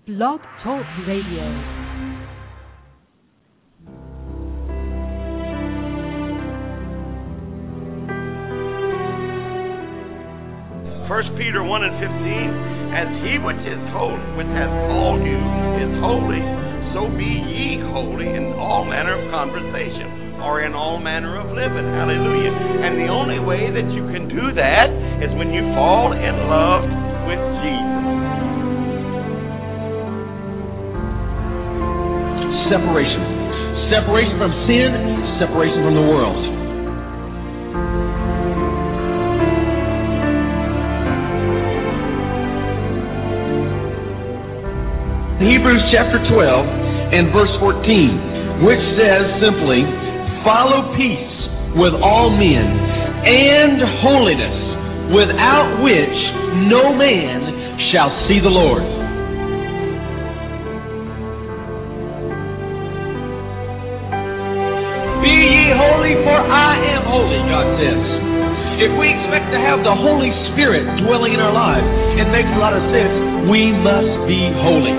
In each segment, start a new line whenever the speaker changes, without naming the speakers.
Blog Talk Radio.
1 Peter 1:15, as he which is holy, which has called you, is holy, so be ye holy in all manner of conversation, or in all manner of living. Hallelujah. And the only way that you can do that is when you fall in love with Jesus.
Separation. Separation from sin, separation from the world. Hebrews chapter 12 and verse 14, which says simply, follow peace with all men and holiness, without which no man shall see the Lord. Be ye holy, for I am holy, God says. If we expect to have the Holy Spirit dwelling in our lives, it makes a lot of sense. We must be holy.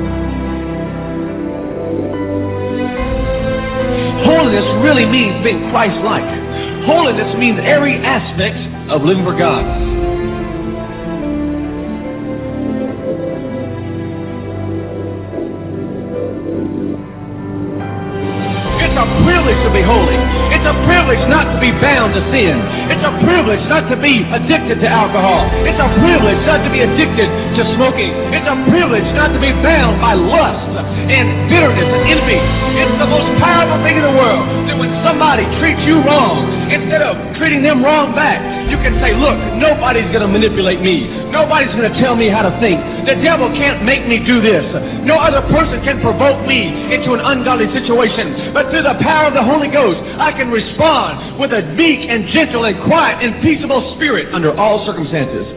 Holiness really means being Christ-like. Holiness means every aspect of living for God. It's a privilege to be holy. It's a privilege not to be bound to sin. It's a privilege not to be addicted to alcohol. It's a privilege not to be addicted to smoking. It's a privilege not to be bound by lust and bitterness and envy. It's the most powerful thing in the world that when somebody treats you wrong, instead of treating them wrong back, you can say, look, nobody's going to manipulate me. Nobody's going to tell me how to think. The devil can't make me do this. No other person can provoke me into an ungodly situation. But through the power of the Holy Ghost, I can respond with a meek and gentle and quiet and peaceable spirit under all circumstances.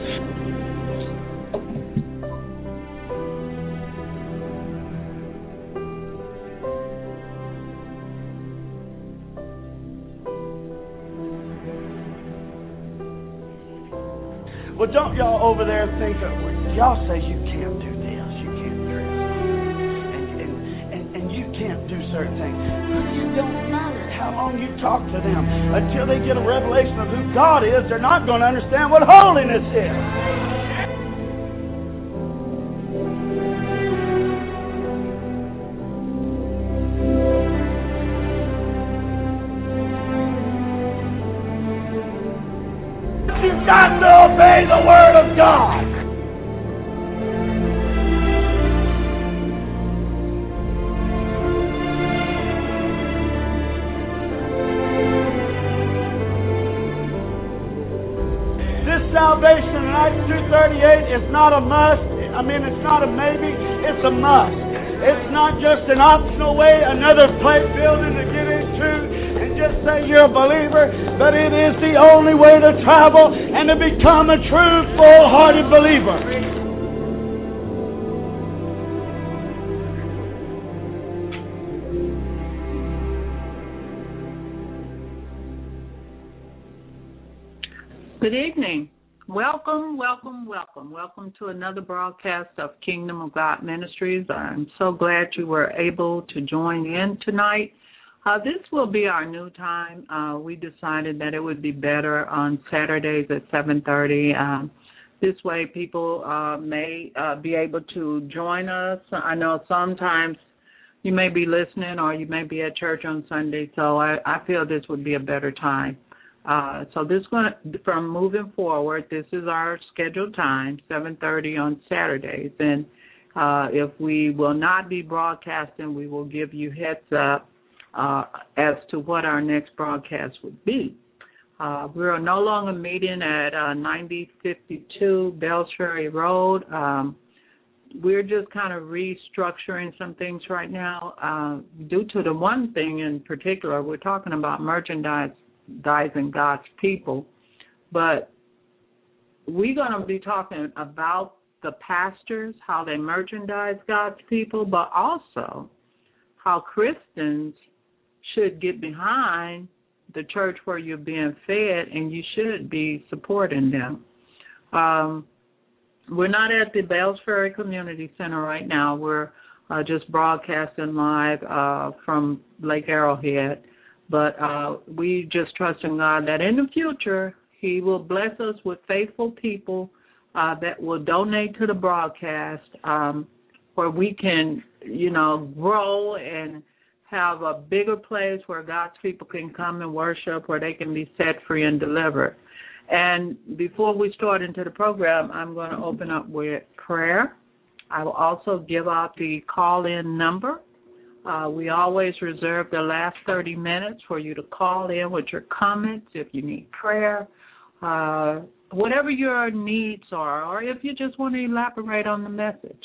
Well, don't y'all over there think of, y'all say you can't do this, you can't dress, and you can't do certain things. It don't matter how long you talk to them. Until they get a revelation of who God is, they're not going to understand what holiness is. You've got to obey the Word of God. This salvation in Acts 2:38 is not a must. It's not a maybe. It's a must. It's not just an optional way, another plate building to get into. Just say you're a believer, but it is the only way to travel and to become a true, full-hearted believer.
Good evening. Welcome to another broadcast of Kingdom of God Ministries. I'm so glad you were able to join in tonight. This will be our new time. We decided that it would be better on Saturdays at 7:30. This way people may be able to join us. I know sometimes you may be listening or you may be at church on Sunday, so I feel this would be a better time. So from moving forward, this is our scheduled time, 7:30 on Saturdays. And if we will not be broadcasting, we will give you heads up as to what our next broadcast would be. We are no longer meeting at 9052 Bells-Ferry Road. We're just kind of restructuring some things right now. Due to the one thing in particular, we're talking about merchandising God's people, but we're going to be talking about the pastors, how they merchandise God's people, but also how Christians should get behind the church where you're being fed, and you should be supporting them. We're not at the Bells Ferry Community Center right now. We're just broadcasting live from Lake Arrowhead. But we just trust in God that in the future He will bless us with faithful people that will donate to the broadcast where we can, grow and have a bigger place where God's people can come and worship, where they can be set free and delivered. And before we start into the program, I'm going to open up with prayer. I will also give out the call-in number. We always reserve the last 30 minutes for you to call in with your comments if you need prayer, whatever your needs are, or if you just want to elaborate on the message.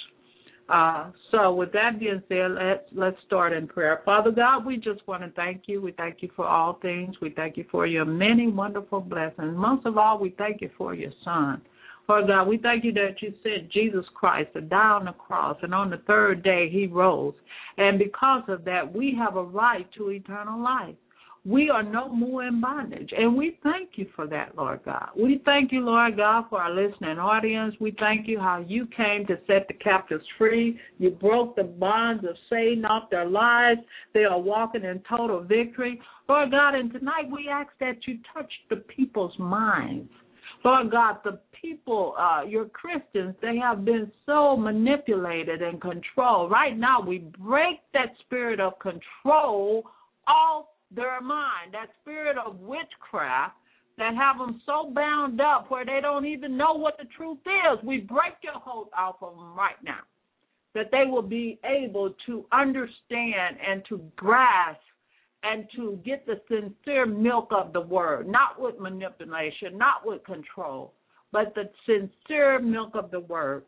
So with that being said, let's start in prayer. Father God, we just want to thank you. We thank you for all things. We thank you for your many wonderful blessings. Most of all, we thank you for your Son. Lord God, we thank you that you sent Jesus Christ to die on the cross, and on the third day He rose. And because of that, we have a right to eternal life. We are no more in bondage, and we thank you for that, Lord God. We thank you, Lord God, for our listening audience. We thank you how you came to set the captives free. You broke the bonds of Satan off their lives. They are walking in total victory. Lord God, and tonight we ask that you touch the people's minds. Lord God, the people, your Christians, they have been so manipulated and controlled. Right now we break that spirit of control off their mind, that spirit of witchcraft that have them so bound up where they don't even know what the truth is. We break your hold off of them right now, that they will be able to understand and to grasp and to get the sincere milk of the word, not with manipulation, not with control, but the sincere milk of the word.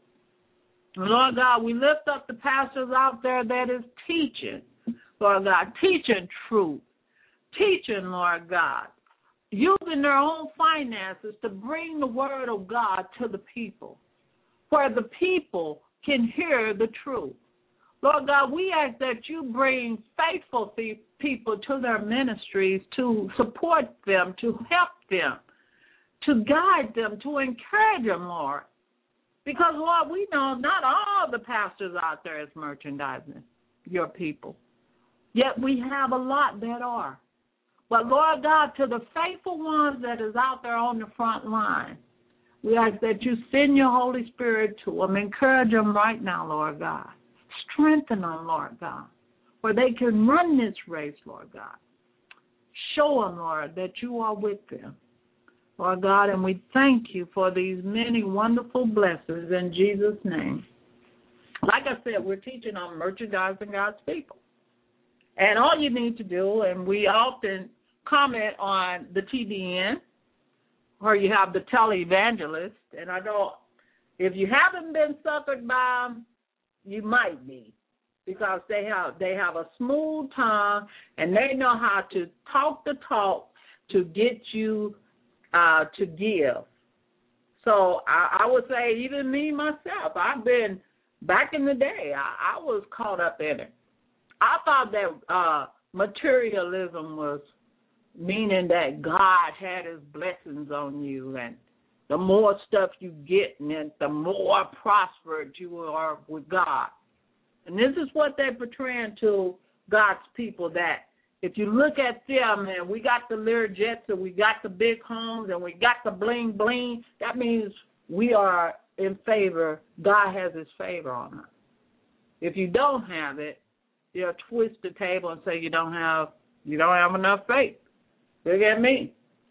Lord God, we lift up the pastors out there that is teaching, Lord God, teaching truth. Teaching, Lord God, using their own finances to bring the word of God to the people, where the people can hear the truth. Lord God, we ask that you bring faithful people to their ministries to support them, to help them, to guide them, to encourage them, Lord. Because, Lord, we know not all the pastors out there is merchandising your people. Yet we have a lot that are. But, Lord God, to the faithful ones that is out there on the front line, we ask that you send your Holy Spirit to them. Encourage them right now, Lord God. Strengthen them, Lord God, where they can run this race, Lord God. Show them, Lord, that you are with them, Lord God, and we thank you for these many wonderful blessings in Jesus' name. Like I said, we're teaching on merchandising God's people. And all you need to do, and we often comment on the TBN, where you have the televangelist, and I know if you haven't been suckered by them, you might be, because they have a smooth tongue, and they know how to talk the talk to get you to give. So I would say even me, myself, I've been, back in the day, I was caught up in it. I thought that materialism was meaning that God had his blessings on you, and the more stuff you get, and the more prospered you are with God. And this is what they're portraying to God's people, that if you look at them, and we got the Learjets, and we got the big homes, and we got the bling bling, that means we are in favor. God has his favor on us. If you don't have it, they'll twist the table and say you don't have enough faith. Look at me.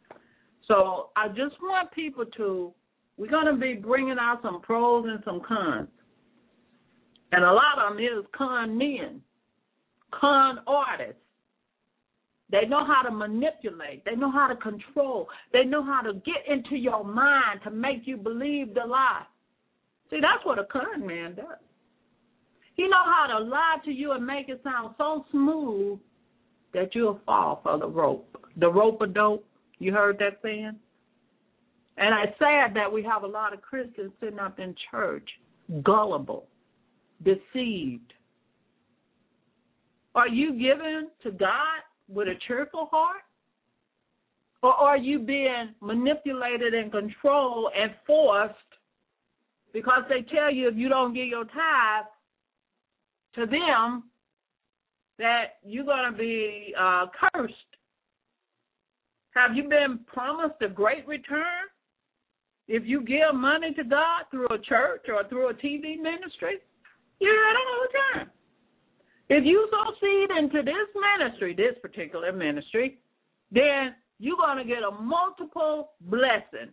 So I just want people to, we're going to be bringing out some pros and some cons. And a lot of them is con men, con artists. They know how to manipulate. They know how to control. They know how to get into your mind to make you believe the lie. See, that's what a con man does. He know how to lie to you and make it sound so smooth that you'll fall for the rope. The rope-a-dope, you heard that saying? And it's sad that we have a lot of Christians sitting up in church, gullible, deceived. Are you giving to God with a cheerful heart? Or are you being manipulated and controlled and forced because they tell you if you don't give your tithe to them that you're going to be cursed. Have you been promised a great return if you give money to God through a church or through a TV ministry? You get a return. If you sow seed into this ministry, this particular ministry, then you're going to get a multiple blessing.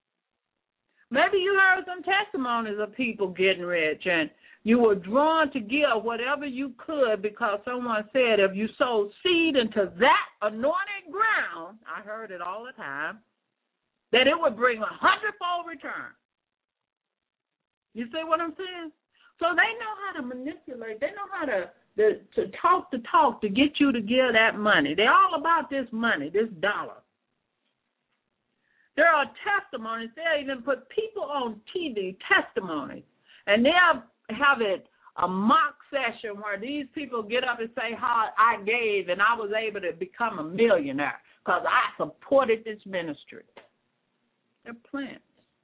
Maybe you heard some testimonies of people getting rich and you were drawn to give whatever you could because someone said if you sowed seed into that anointed ground, I heard it all the time, that it would bring 100-fold return. You see what I'm saying? So they know how to manipulate. They know how to talk the talk to get you to give that money. They're all about this money, this dollar. There are testimonies. They'll even put people on TV, testimonies, and they'll have it a mock session where these people get up and say how I gave and I was able to become a millionaire because I supported this ministry. They're plants.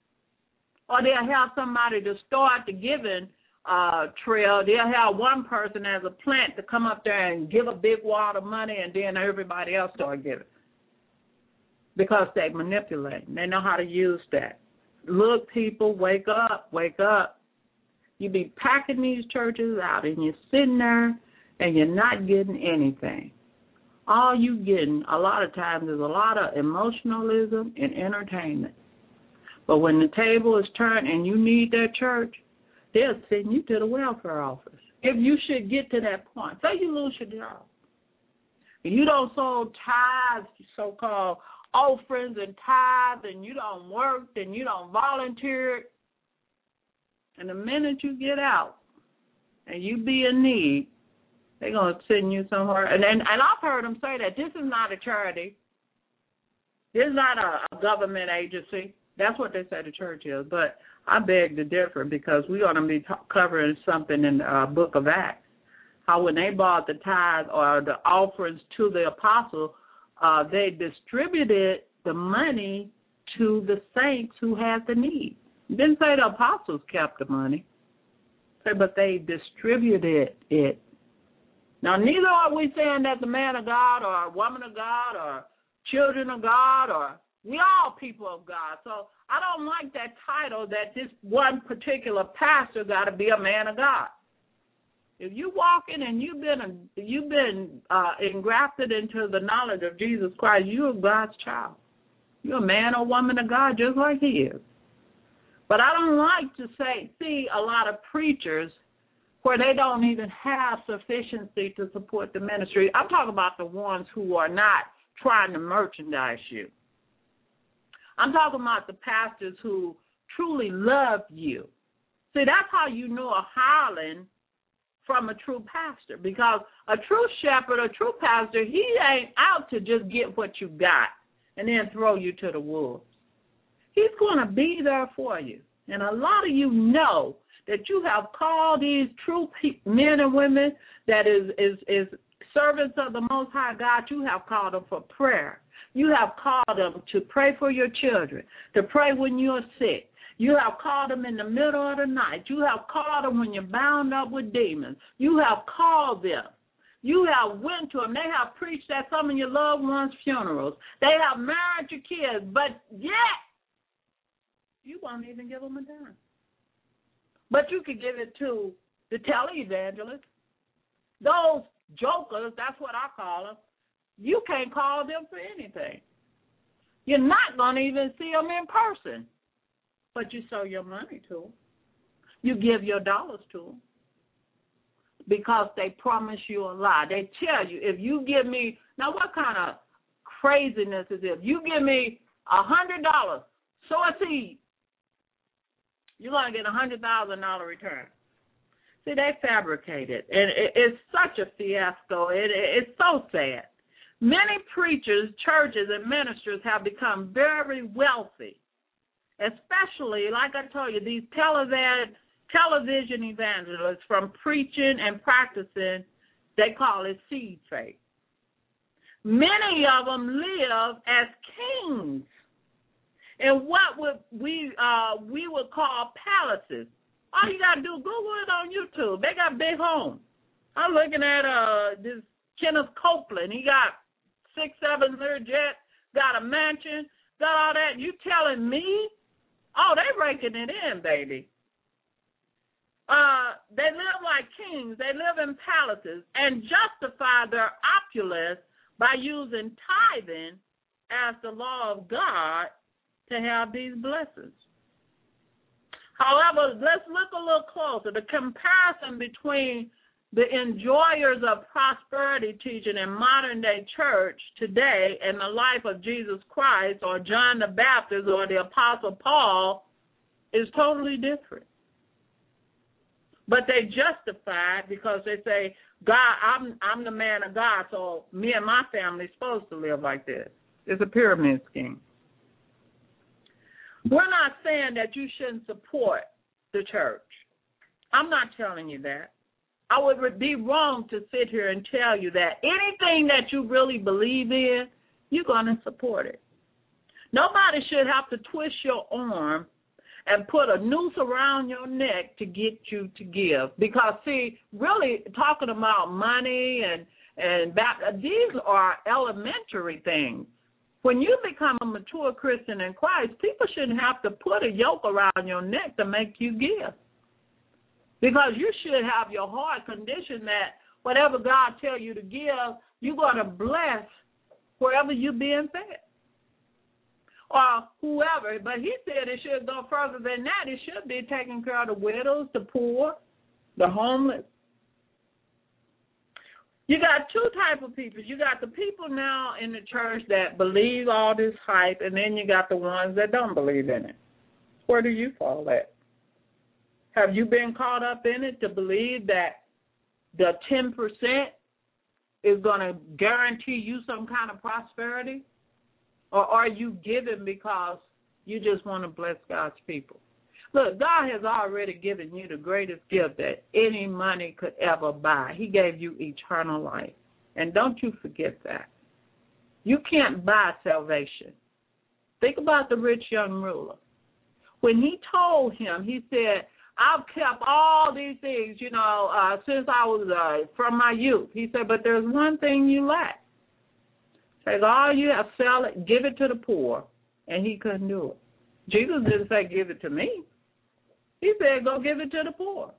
Or they'll have somebody to start the giving trail. They'll have one person as a plant to come up there and give a big wad of money and then everybody else start giving. Because they manipulate. They know how to use that. Look, people, wake up, wake up. You be packing these churches out, and you're sitting there, and you're not getting anything. All you getting a lot of times is a lot of emotionalism and entertainment. But when the table is turned and you need that church, they'll send you to the welfare office. If you should get to that point, say you lose your job. If you don't sow tithes, so-called offerings and tithes, and you don't work, and you don't volunteer, and the minute you get out and you be in need, they're going to send you somewhere. And I've heard them say that this is not a charity. This is not a government agency. That's what they say the church is. But I beg to differ because we're going to be covering something in the book of Acts. How when they brought the tithe or the offerings to the apostle, they distributed the money to the saints who had the need. Didn't say the apostles kept the money, but they distributed it. Now, neither are we saying that the man of God or a woman of God or children of God or we all people of God. So I don't like that title that this one particular pastor got to be a man of God. If you walk in and you've been engrafted into the knowledge of Jesus Christ, you're God's child. You're a man or woman of God just like he is. But I don't like to see a lot of preachers where they don't even have sufficiency to support the ministry. I'm talking about the ones who are not trying to merchandise you. I'm talking about the pastors who truly love you. See, that's how you know a hireling from a true pastor, because a true shepherd, a true pastor, he ain't out to just get what you got and then throw you to the wolves. He's going to be there for you. And a lot of you know that you have called these true men and women that is servants of the Most High God. You have called them for prayer. You have called them to pray for your children, to pray when you're sick. You have called them in the middle of the night. You have called them when you're bound up with demons. You have called them. You have went to them. They have preached at some of your loved ones' funerals. They have married your kids, but yet you won't even give them a dime. But you could give it to the televangelists. Those jokers, that's what I call them. You can't call them for anything. You're not going to even see them in person. But you sow your money to them. You give your dollars to them. Because they promise you a lie. They tell you, if you give me, now what kind of craziness is this? You give me $100, sow a seed, you're going to get $100,000 return. See, they fabricate it. And it's such a fiasco. It's so sad. Many preachers, churches, and ministers have become very wealthy, especially, like I told you, these television evangelists from preaching and practicing, they call it seed faith. Many of them live as kings in what we would call palaces. All you got to do, Google it on YouTube. They got big homes. I'm looking at this Kenneth Copeland. He got 6-7 Learjet, got a mansion, got all that. You telling me? Oh, they raking it in, baby. They live like kings. They live in palaces and justify their opulence by using tithing as the law of God to have these blessings. However, let's look a little closer. The comparison between the enjoyers of prosperity teaching in modern-day church today and the life of Jesus Christ or John the Baptist or the Apostle Paul is totally different. But they justify it because they say, God, I'm the man of God, so me and my family are supposed to live like this. It's a pyramid scheme. We're not saying that you shouldn't support the church. I'm not telling you that. I would be wrong to sit here and tell you that anything that you really believe in, you're going to support it. Nobody should have to twist your arm and put a noose around your neck to get you to give. Because, see, really talking about money and these are elementary things. When you become a mature Christian in Christ, people shouldn't have to put a yoke around your neck to make you give. Because you should have your heart conditioned that whatever God tells you to give, you're going to bless wherever you're being fed. Or whoever. But he said it should go further than that. It should be taking care of the widows, the poor, the homeless. You got two types of people. You got the people now in the church that believe all this hype, and then you got the ones that don't believe in it. Where do you fall at? Have you been caught up in it to believe that the 10% is going to guarantee you some kind of prosperity? Or are you giving because you just want to bless God's people? Look, God has already given you the greatest gift that any money could ever buy. He gave you eternal life. And don't you forget that. You can't buy salvation. Think about the rich young ruler. When he told him, he said, I've kept all these things, since I was from my youth. He said, but there's one thing you lack. Take all you have, sell it, give it to the poor. And he couldn't do it. Jesus didn't say, give it to me. He said, go give it to the poor.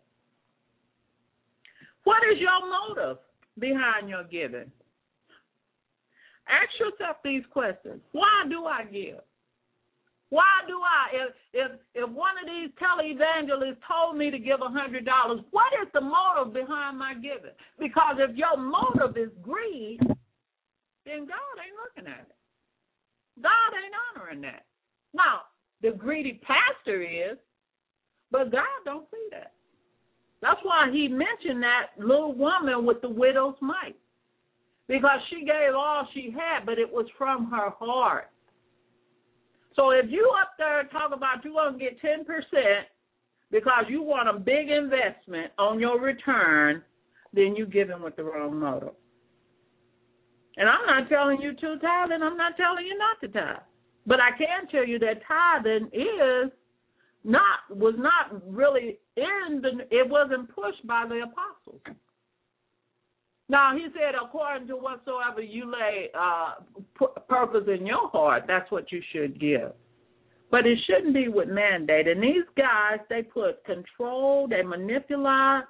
What is your motive behind your giving? Ask yourself these questions. Why do I give? Why do I? If one of these televangelists told me to give $100, what is the motive behind my giving? Because if your motive is greed, then God ain't looking at it. God ain't honoring that. Now, the greedy pastor is, but God don't see that. That's why he mentioned that little woman with the widow's mite. Because she gave all she had, but it was from her heart. So if you up there talk about you want to get 10% because you want a big investment on your return, then you giving with the wrong motive. And I'm not telling you to tithe, and I'm not telling you not to tithe. But I can tell you that tithing was not really it wasn't pushed by the apostles. Now, he said, according to whatsoever you lay purpose in your heart, that's what you should give. But it shouldn't be with mandate. And these guys, they put control, they manipulate.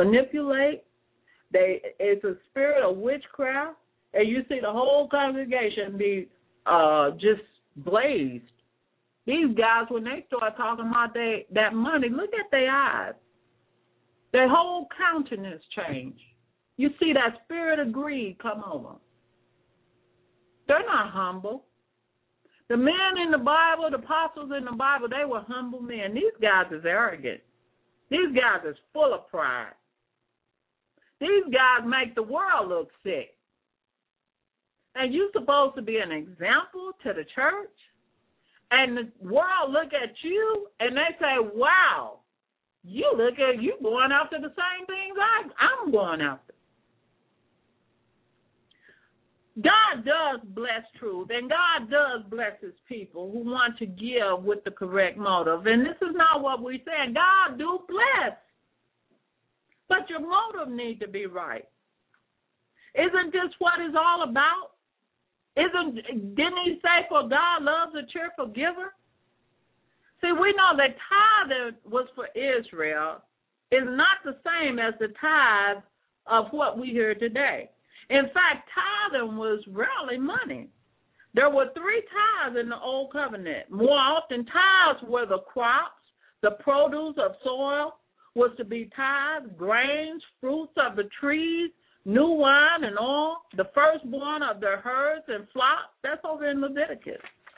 It's a spirit of witchcraft. And you see the whole congregation be just blazed. These guys, when they start talking about that money, look at their eyes. Their whole countenance change. You see that spirit of greed come over. They're not humble. The men in the Bible, the apostles in the Bible, they were humble men. These guys is arrogant. These guys is full of pride. These guys make the world look sick. And you're supposed to be an example to the church? And the world look at you and they say, wow, you going after the same things I'm going after. God does bless truth, and God does bless his people who want to give with the correct motive. And this is not what we said. God do bless, but your motive need to be right. Isn't this what it's all about? Didn't he say, for God loves a cheerful giver? See, we know that tithing was for Israel is not the same as the tithe of what we hear today. In fact, tithing was rarely money. There were 3 tithes in the Old Covenant. More often, tithes were the crops, the produce of soil was to be tithed, grains, fruits of the trees, new wine and oil, the firstborn of their herds and flocks. That's over in Leviticus.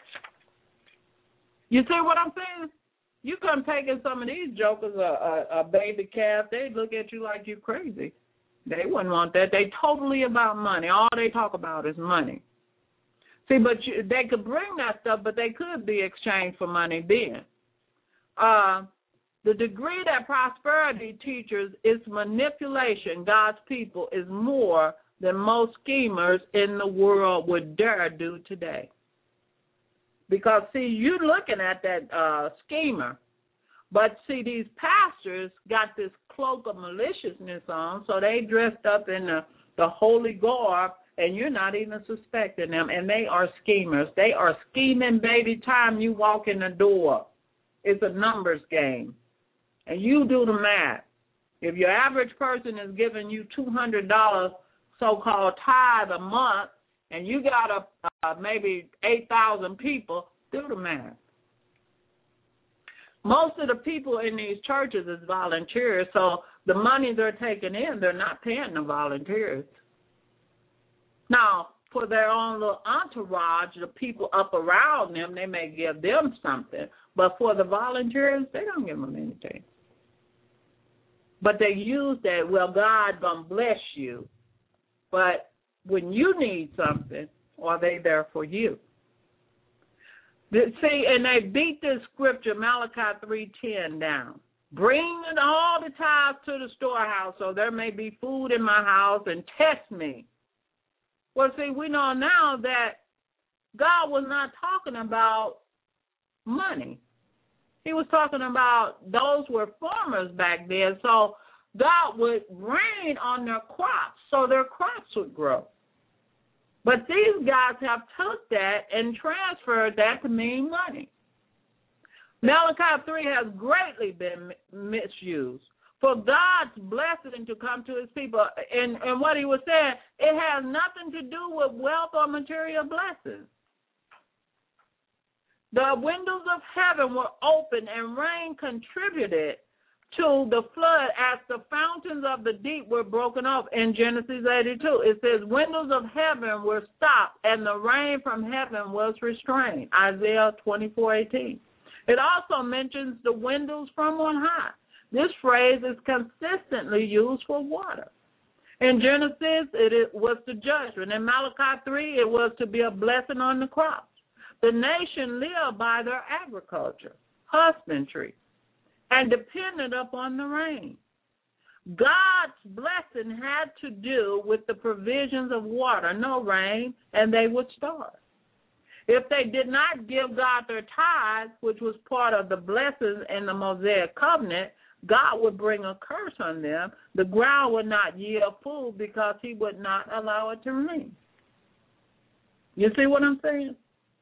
You see what I'm saying? You come taking some of these jokers a baby calf, they look at you like you're crazy. They wouldn't want that. They totally about money. All they talk about is money. See, but they could bring that stuff, but they could be exchanged for money then. The degree that prosperity teaches is manipulation. God's people is more than most schemers in the world would dare do today. Because, see, you're looking at that schemer. But, see, these pastors got this cloak of maliciousness on, so they dressed up in the holy garb, and you're not even suspecting them, and they are schemers. They are scheming, baby, time you walk in the door. It's a numbers game. And you do the math. If your average person is giving you $200 so-called tithe a month, and you got maybe 8,000 people, do the math. Most of the people in these churches is volunteers, so the money they're taking in, they're not paying the volunteers. Now, for their own little entourage, the people up around them, they may give them something, but for the volunteers, they don't give them anything. But they use that, well, God gonna bless you, but when you need something, are they there for you? See, and they beat this scripture, Malachi 3:10, down. Bring all the tithes to the storehouse so there may be food in my house, and test me. Well, see, we know now that God was not talking about money. He was talking about those were farmers back then, so God would rain on their crops so their crops would grow. But these guys have took that and transferred that to mean money. Malachi 3 has greatly been misused. For God's blessing to come to his people, and what he was saying, it has nothing to do with wealth or material blessings. The windows of heaven were open and rain contributed to the flood as the fountains of the deep were broken off in Genesis 82. It says windows of heaven were stopped and the rain from heaven was restrained, Isaiah 24:18. It also mentions the windows from on high. This phrase is consistently used for water. In Genesis, it was the judgment. In Malachi 3, it was to be a blessing on the crops. The nation lived by their agriculture, husbandry, and depended upon the rain. God's blessing had to do with the provisions of water, no rain, and they would starve. If they did not give God their tithe, which was part of the blessings in the Mosaic covenant, God would bring a curse on them. The ground would not yield food because he would not allow it to rain. You see what I'm saying?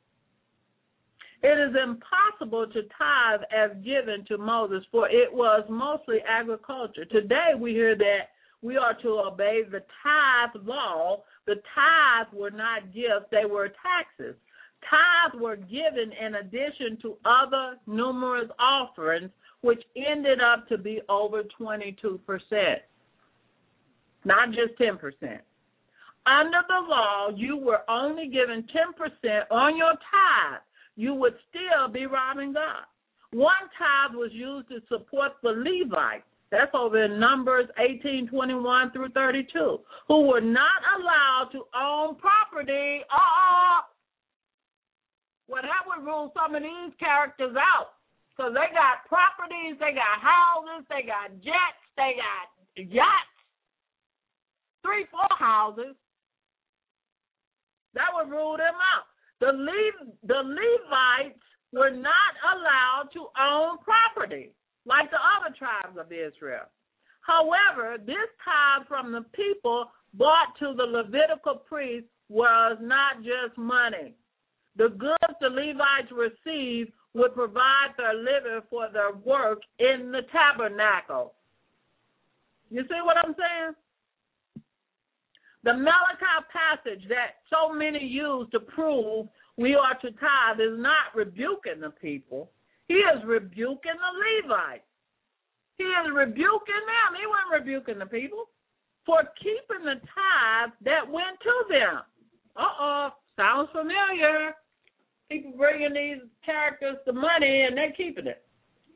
It is impossible to tithe as given to Moses, for it was mostly agriculture. Today we hear that we are to obey the tithe law. The tithes were not gifts, they were taxes. Tithes were given in addition to other numerous offerings, which ended up to be over 22%, not just 10%. Under the law, you were only given 10% on your tithe. You would still be robbing God. One tithe was used to support the Levites. That's over in Numbers 18:21 through 32, who were not allowed to own property. Well, that would rule some of these characters out, because they got properties, they got houses, they got jets, they got yachts, 3-4 houses. That would rule them out. The Levites were not allowed to own property like the other tribes of Israel. However, this tithe from the people brought to the Levitical priests was not just money. The goods the Levites received would provide their living for their work in the tabernacle. You see what I'm saying? The Malachi passage that so many use to prove we are to tithe is not rebuking the people. He is rebuking the Levites. He is rebuking them. He wasn't rebuking the people for keeping the tithe that went to them. Sounds familiar. People bringing these characters the money and they're keeping it.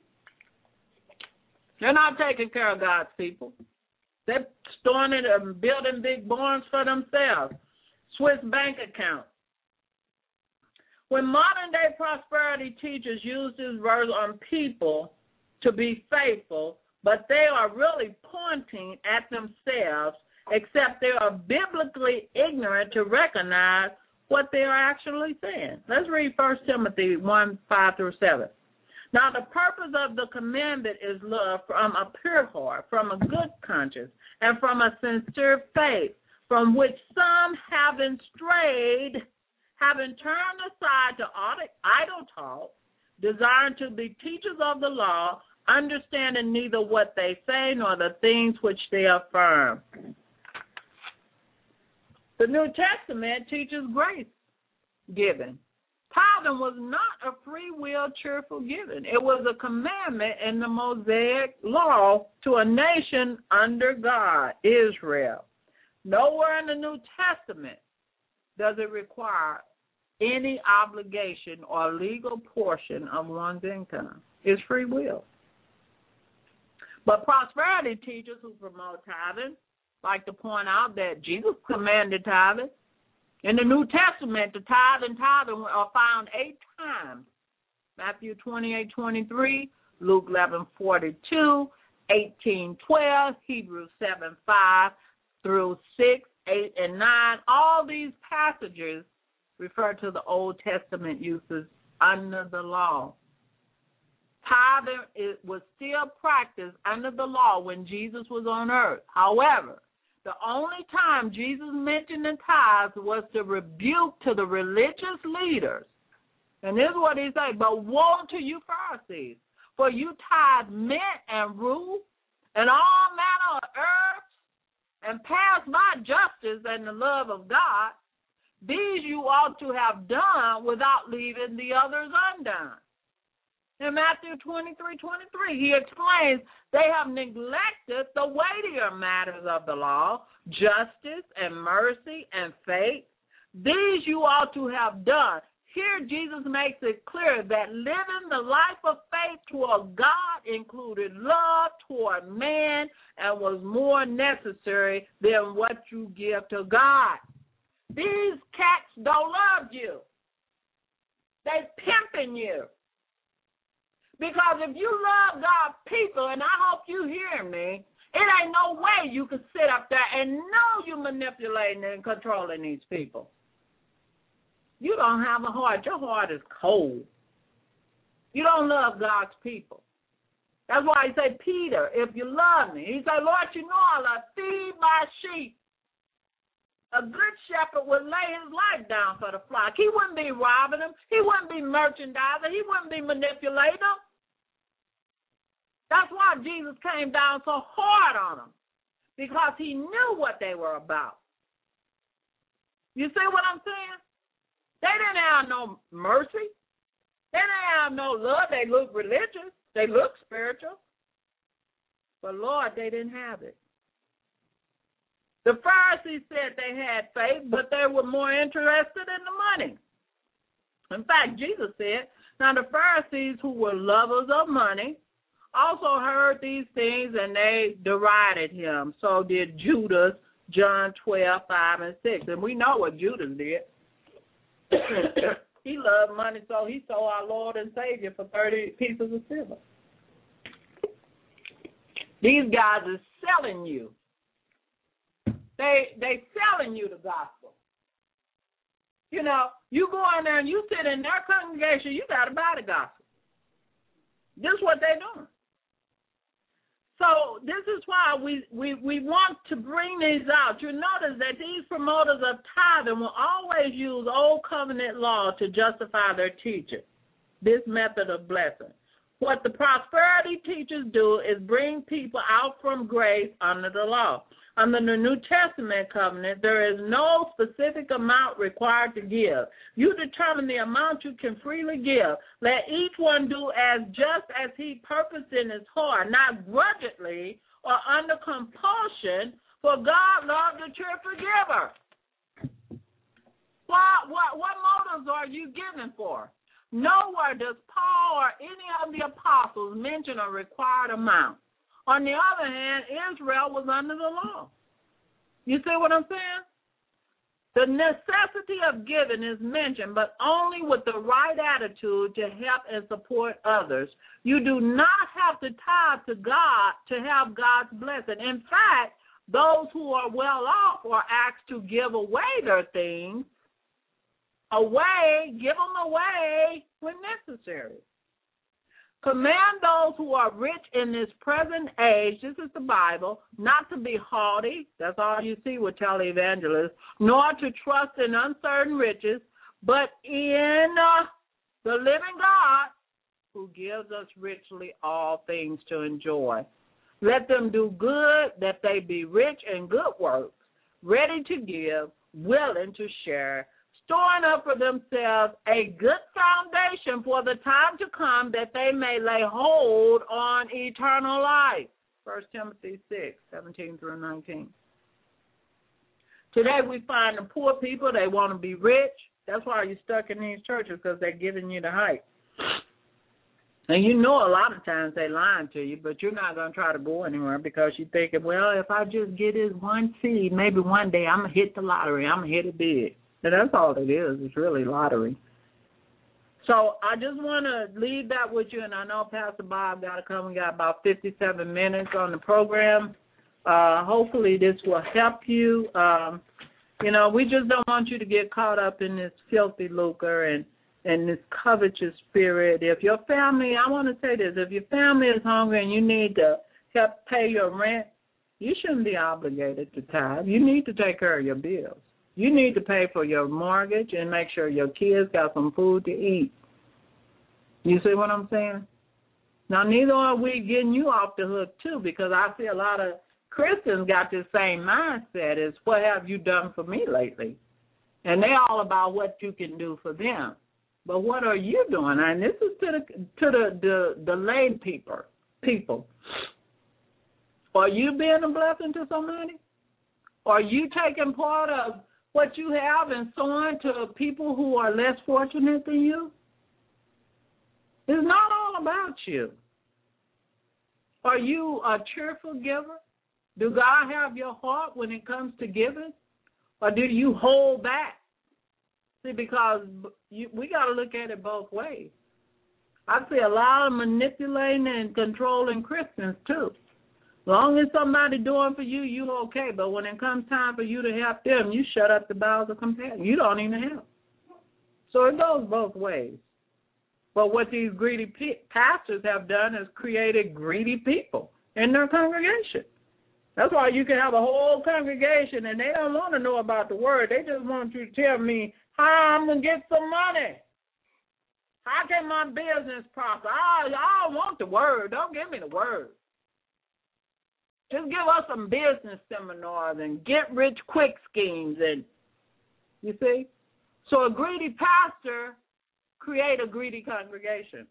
They're not taking care of God's people. They're storing it and building big barns for themselves. Swiss bank account. When modern-day prosperity teachers use this verse on people to be faithful, but they are really pointing at themselves, except they are biblically ignorant to recognize what they are actually saying. Let's read 1 Timothy 1:5-7. Now, the purpose of the commandment is love from a pure heart, from a good conscience, and from a sincere faith, from which some having strayed, having turned aside to idle talk, desiring to be teachers of the law, understanding neither what they say nor the things which they affirm. The New Testament teaches grace giving. Tithing was not a free will, cheerful giving. It was a commandment in the Mosaic law to a nation under God, Israel. Nowhere in the New Testament does it require any obligation or legal portion of one's income. It's free will. But prosperity teachers who promote tithing like to point out that Jesus commanded tithing. In the New Testament, the tithe and tithing are found 8 times. Matthew 28:23, Luke 11:42, 18:12, Hebrews 7:5-6, 8 and 9. All these passages refer to the Old Testament uses under the law. Tithing was still practiced under the law when Jesus was on earth. However, the only time Jesus mentioned the tithes was to rebuke to the religious leaders. And this is what he said, but woe to you Pharisees, for you tithe mint and rue and all manner of herbs and pass by justice and the love of God. These you ought to have done without leaving the others undone. In Matthew 23:23, he explains they have neglected the weightier matters of the law, justice and mercy and faith. These you ought to have done. Here Jesus makes it clear that living the life of faith toward God included love toward man and was more necessary than what you give to God. These cats don't love you. They pimping you. Because if you love God's people, and I hope you hear me, it ain't no way you can sit up there and know you're manipulating and controlling these people. You don't have a heart. Your heart is cold. You don't love God's people. That's why he said, Peter, if you love me, he said, Lord, you know I love feed my sheep. A good shepherd would lay his life down for the flock. He wouldn't be robbing them. He wouldn't be merchandising. He wouldn't be manipulating them. That's why Jesus came down so hard on them, because he knew what they were about. You see what I'm saying? They didn't have no mercy. They didn't have no love. They looked religious. They looked spiritual. But, Lord, they didn't have it. The Pharisees said they had faith, but they were more interested in the money. In fact, Jesus said, now the Pharisees who were lovers of money also heard these things and they derided him. So did Judas, John 12:5-6. And we know what Judas did. He loved money, so he sold our Lord and Savior for 30 pieces of silver. These guys are selling you. They selling you the gospel. You know, you go in there and you sit in their congregation, you got to buy the gospel. This is what they're doing. So this is why we want to bring these out. You notice that these promoters of tithing will always use old covenant law to justify their teaching, this method of blessing. What the prosperity teachers do is bring people out from grace under the law. Under the New Testament covenant, there is no specific amount required to give. You determine the amount you can freely give. Let each one do as just as he purposed in his heart, not grudgingly or under compulsion, for God loves a cheerful giver. What motives are you giving for? Nowhere does Paul or any of the apostles mention a required amount. On the other hand, Israel was under the law. You see what I'm saying? The necessity of giving is mentioned, but only with the right attitude to help and support others. You do not have to tithe to God to have God's blessing. In fact, those who are well off are asked to give away their things, give them away when necessary. Command those who are rich in this present age, this is the Bible, not to be haughty, that's all you see with televangelists, nor to trust in uncertain riches, but in the living God who gives us richly all things to enjoy. Let them do good, that they be rich in good works, ready to give, willing to share, storing up for themselves a good foundation for the time to come, that they may lay hold on eternal life. 1 Timothy 6:17 through 19. Today we find the poor people, they want to be rich. That's why you're stuck in these churches, because they're giving you the hype. And you know a lot of times they're lying to you, but you're not going to try to go anywhere because you're thinking, well, if I just get this one seed, maybe one day I'm going to hit the lottery. I'm going to hit it big. And that's all it is. It's really lottery. So I just want to leave that with you, and I know Pastor Bob got to come. We got about 57 minutes on the program. Hopefully this will help you. We just don't want you to get caught up in this filthy lucre and this covetous spirit. If your family, I want to say this, if your family is hungry and you need to help pay your rent, you shouldn't be obligated to tithe. You need to take care of your bills. You need to pay for your mortgage and make sure your kids got some food to eat. You see what I'm saying? Now, neither are we getting you off the hook, too, because I see a lot of Christians got this same mindset as, what have you done for me lately? And they're all about what you can do for them. But what are you doing? And this is to the lay people. Are you being a blessing to somebody? Are you taking part of what you have and sowing to people who are less fortunate than you? It's not all about you. Are you a cheerful giver? Do God have your heart when it comes to giving? Or do you hold back? See, because we got to look at it both ways. I see a lot of manipulating and controlling Christians, too. As long as somebody doing for you, you okay. But when it comes time for you to help them, you shut up the bowels of compassion. You don't even help. So it goes both ways. But what these greedy pastors have done is created greedy people in their congregation. That's why you can have a whole congregation and they don't want to know about the word. They just want you to tell me how I'm going to get some money. How can my business prosper? I don't want the word. Don't give me the word. Just give us some business seminars and get rich quick schemes. And you see? So a greedy pastor create a greedy congregation.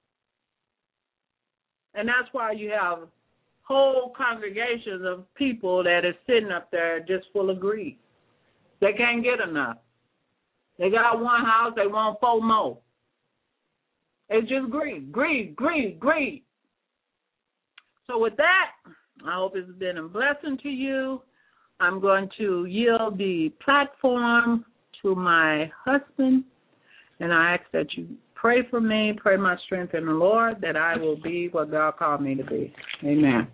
And that's why you have whole congregations of people that are sitting up there just full of greed. They can't get enough. They got one house, they want 4 more. It's just greed, greed, greed, greed. So with that, I hope it's been a blessing to you. I'm going to yield the platform to my husband, and I ask that you pray for me, pray my strength in the Lord, that I will be what God called me to be. Amen.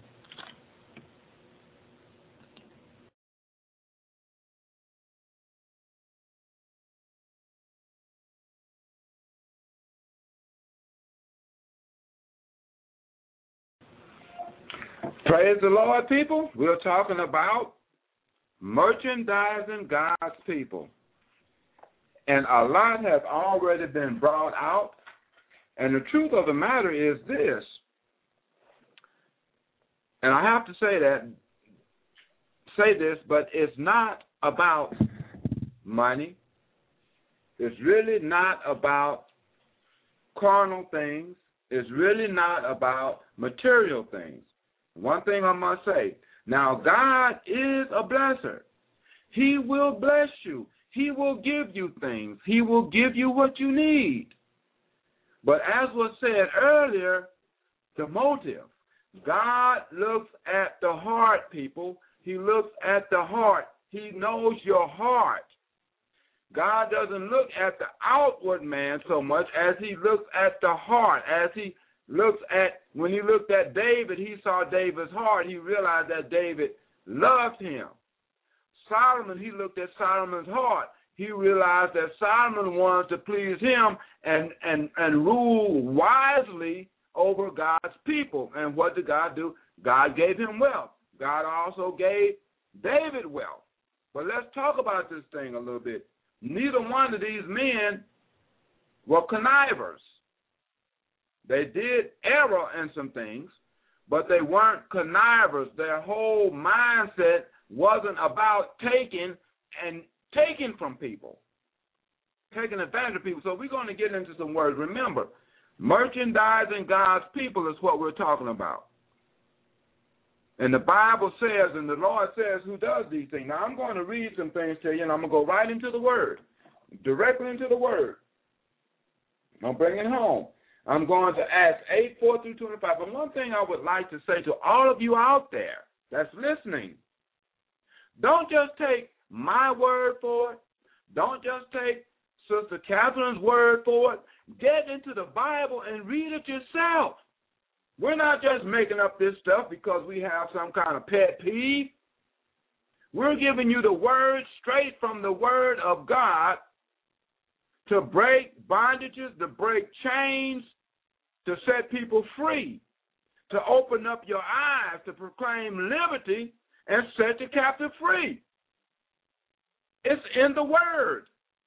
Praise the Lord, people. We're talking about merchandising God's people. And a lot has already been brought out. And the truth of the matter is this, and I have to say this, but it's not about money. It's really not about carnal things. It's really not about material things. One thing I must say, now God is a blesser. He will bless you. He will give you things. He will give you what you need. But as was said earlier, the motive. God looks at the heart, people. He looks at the heart. He knows your heart. God doesn't look at the outward man so much as he looks at the heart. As he looks at, when he looked at David, he saw David's heart. He realized that David loved him. Solomon, he looked at Solomon's heart. He realized that Solomon wanted to please him and rule wisely over God's people. And what did God do? God gave him wealth. God also gave David wealth. But let's talk about this thing a little bit. Neither one of these men were connivers. They did error in some things, but they weren't connivers. Their whole mindset wasn't about taking from people, taking advantage of people. So we're going to get into some words. Remember, merchandising God's people is what we're talking about. And the Bible says, and the Lord says, who does these things. Now, I'm going to read some things to you, and I'm going to go right into the Word, directly into the Word. I'm bringing it home. I'm going to Acts 8:4-25. But one thing I would like to say to all of you out there that's listening, don't just take my word for it. Don't just take Sister Catherine's word for it. Get into the Bible and read it yourself. We're not just making up this stuff because we have some kind of pet peeve. We're giving you the word straight from the Word of God to break bondages, to break chains, to set people free, to open up your eyes, to proclaim liberty and set the captive free. It's in the Word.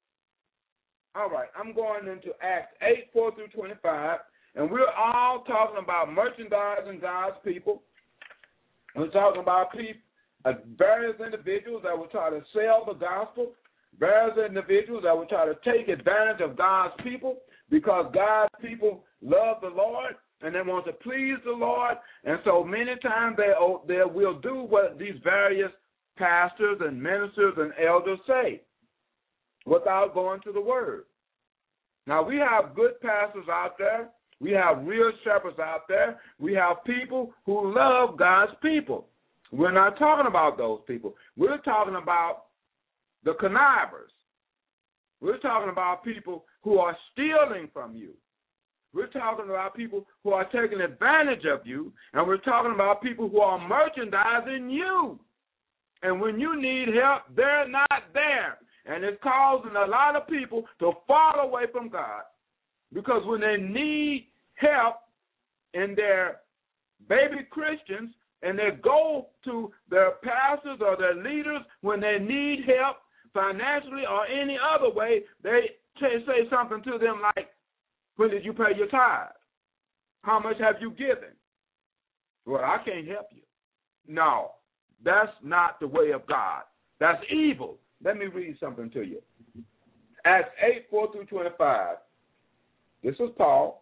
All right, I'm going into Acts 8:4-25, and we're all talking about merchandising God's people. We're talking about various individuals that will try to sell the gospel, various individuals that will try to take advantage of God's people because God's people love the Lord and they want to please the Lord. And so many times they will do what these various pastors and ministers and elders say without going to the Word. Now, we have good pastors out there. We have real shepherds out there. We have people who love God's people. We're not talking about those people. We're talking about the connivers. We're talking about people who are stealing from you. We're talking about people who are taking advantage of you. And we're talking about people who are merchandising you. And when you need help, they're not there. And it's causing a lot of people to fall away from God. Because when they need help in their baby Christians, and they go to their pastors or their leaders when they need help financially or any other way, they say something to them like, when did you pay your tithe? How much have you given? Well, I can't help you. No, that's not the way of God. That's evil. Let me read something to you. Acts 8:4-25. This is Paul,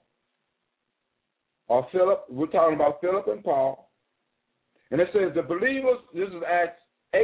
or Philip. We're talking about Philip and Paul. And it says, the believers, this is Acts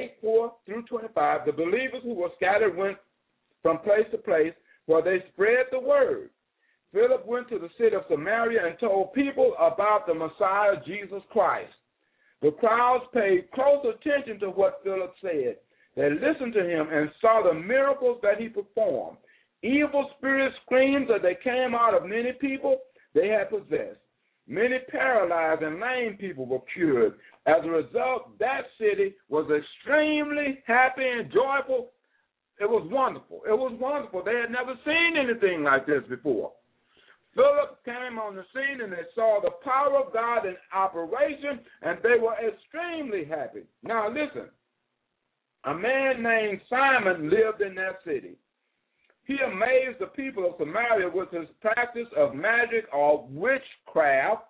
8:4-25, the believers who were scattered went from place to place where they spread the word. Philip went to the city of Samaria and told people about the Messiah, Jesus Christ. The crowds paid close attention to what Philip said. They listened to him and saw the miracles that he performed. Evil spirits screamed as they came out of many people they had possessed. Many paralyzed and lame people were cured. As a result, that city was extremely happy and joyful. It was wonderful. It was wonderful. They had never seen anything like this before. Philip came on the scene and they saw the power of God in operation, and they were extremely happy. Now listen, a man named Simon lived in that city. He amazed the people of Samaria with his practice of magic or witchcraft.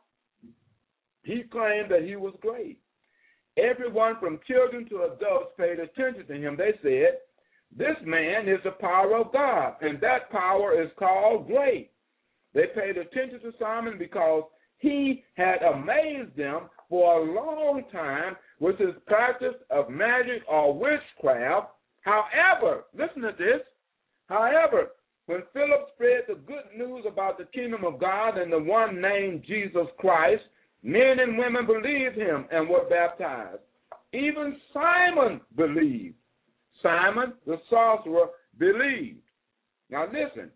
He claimed that he was great. Everyone from children to adults paid attention to him. They said, "This man is the power of God, and that power is called great." They paid attention to Simon because he had amazed them for a long time with his practice of magic or witchcraft. However, listen to this. However, when Philip spread the good news about the kingdom of God and the one named Jesus Christ, men and women believed him and were baptized. Even Simon believed. Simon, the sorcerer, believed. Now listen.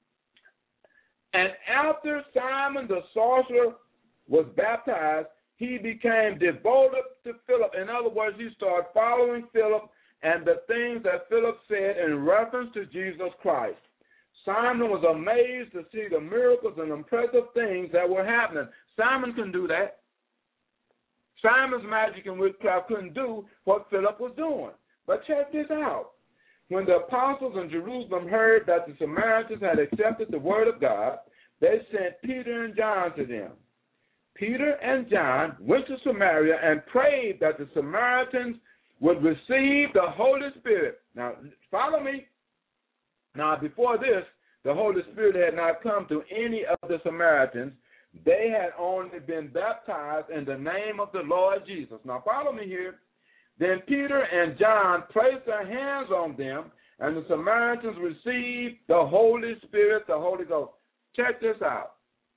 And after Simon, the sorcerer, was baptized, he became devoted to Philip. In other words, he started following Philip and the things that Philip said in reference to Jesus Christ. Simon was amazed to see the miracles and impressive things that were happening. Simon couldn't do that. Simon's magic and witchcraft couldn't do what Philip was doing. But check this out. When the apostles in Jerusalem heard that the Samaritans had accepted the word of God, they sent Peter and John to them. Peter and John went to Samaria and prayed that the Samaritans would receive the Holy Spirit. Now, follow me. Now, before this, the Holy Spirit had not come to any of the Samaritans. They had only been baptized in the name of the Lord Jesus. Now, follow me here. Then Peter and John placed their hands on them, and the Samaritans received the Holy Spirit, the Holy Ghost. Check this out.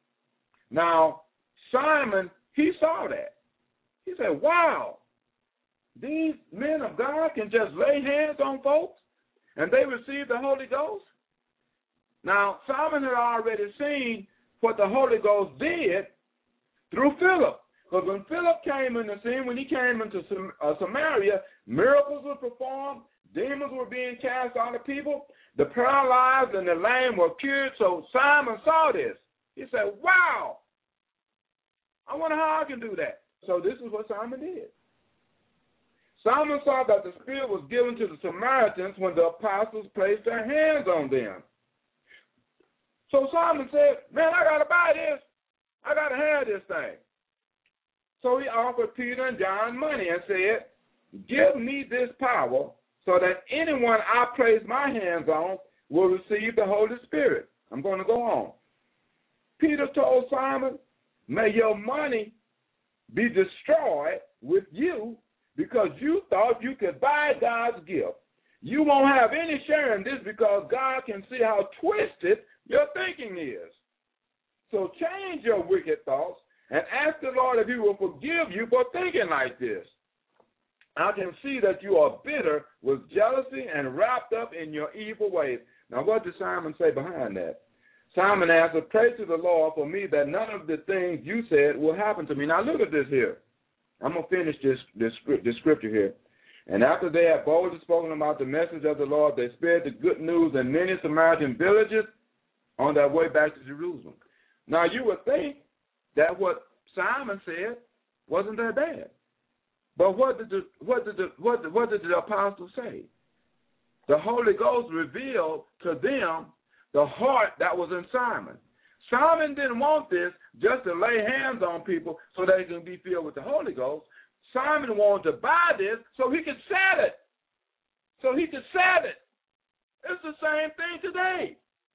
Now, Simon, he saw that. He said, wow, these men of God can just lay hands on folks, and they receive the Holy Ghost? Now, Simon had already seen what the Holy Ghost did through Philip. Because when Philip came in the scene, when he came into Samaria, miracles were performed, demons were being cast out of people, the paralyzed and the lame were cured. So Simon saw this. He said, wow, I wonder how I can do that. So this is what Simon did. Simon saw that the Spirit was given to the Samaritans when the apostles placed their hands on them. So Simon said, man, I got to buy this. I got to have this thing. So he offered Peter and John money and said, give me this power so that anyone I place my hands on will receive the Holy Spirit. I'm going to go on. Peter told Simon, may your money be destroyed with you because you thought you could buy God's gift. You won't have any share in this because God can see how twisted your thinking is. So change your wicked thoughts and ask the Lord if he will forgive you for thinking like this. I can see that you are bitter with jealousy and wrapped up in your evil ways. Now, what did Simon say behind that? Simon answered, pray to the Lord for me that none of the things you said will happen to me. Now, look at this here. I'm going to finish this scripture here. And after they had boldly spoken about the message of the Lord, they spread the good news in many Samaritan villages on their way back to Jerusalem. Now, you would think that what Simon said wasn't that bad. But what did the apostles say? The Holy Ghost revealed to them the heart that was in Simon. Simon didn't want this just to lay hands on people so they can be filled with the Holy Ghost. Simon wanted to buy this so he could sell it. It's the same thing today.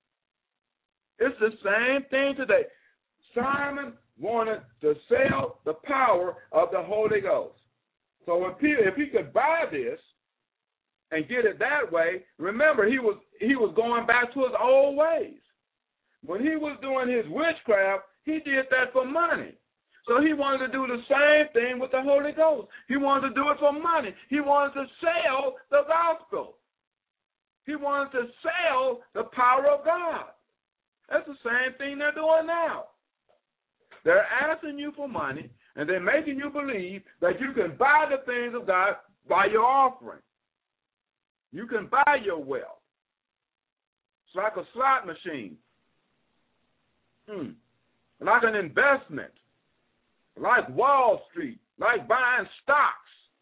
Simon wanted to sell the power of the Holy Ghost. So if he could buy this and get it that way, remember he was going back to his old ways. When he was doing his witchcraft, he did that for money. So he wanted to do the same thing with the Holy Ghost. He wanted to do it for money. He wanted to sell the gospel. He wanted to sell the power of God. That's the same thing they're doing now. They're asking you for money, and they're making you believe that you can buy the things of God by your offering. You can buy your wealth. It's like a slot machine. like an investment, like Wall Street, like buying stocks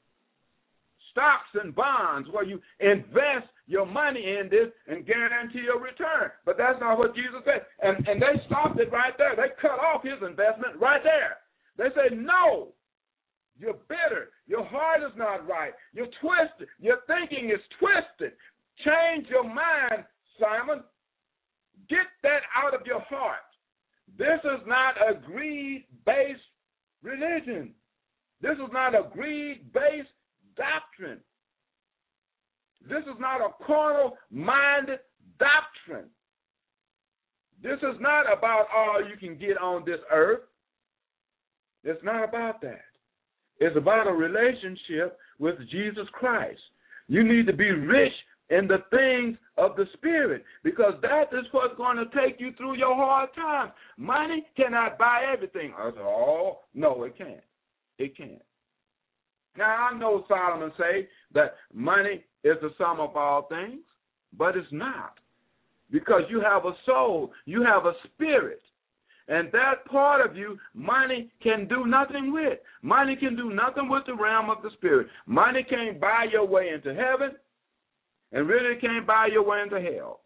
and bonds, where you invest your money in this and guarantee a return. But that's not what Jesus said. And they stopped it right there. They cut off his investment right there. They said, no, you're bitter. Your heart is not right. You're twisted. Your thinking is twisted. Change your mind, Simon. Get that out of your heart. This is not a greed-based religion. This is not a greed-based doctrine. This is not a carnal-minded doctrine. This is not about all you can get on this earth. It's not about that. It's about a relationship with Jesus Christ. You need to be rich in the things of the Spirit, because that is what's going to take you through your hard times. Money cannot buy everything. I said, oh, no, it can't. It can't. Now, I know Solomon say that money is the sum of all things, but it's not, because you have a soul, you have a spirit, and that part of you, money can do nothing with. Money can do nothing with the realm of the Spirit. Money can't buy your way into heaven, and really can't buy your way into hell.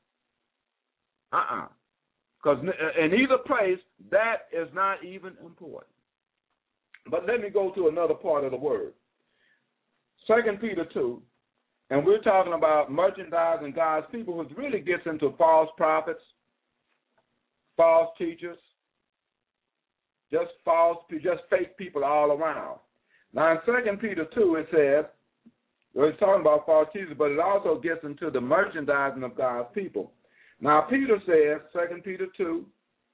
Because in either place, that is not even important. But let me go to another part of the word. 2 Peter 2, and we're talking about merchandising God's people, which really gets into false prophets, false teachers, just fake people all around. Now in 2 Peter 2, it says, well, it's talking about false teachers, but it also gets into the merchandising of God's people. Now, Peter says, 2 Peter 2,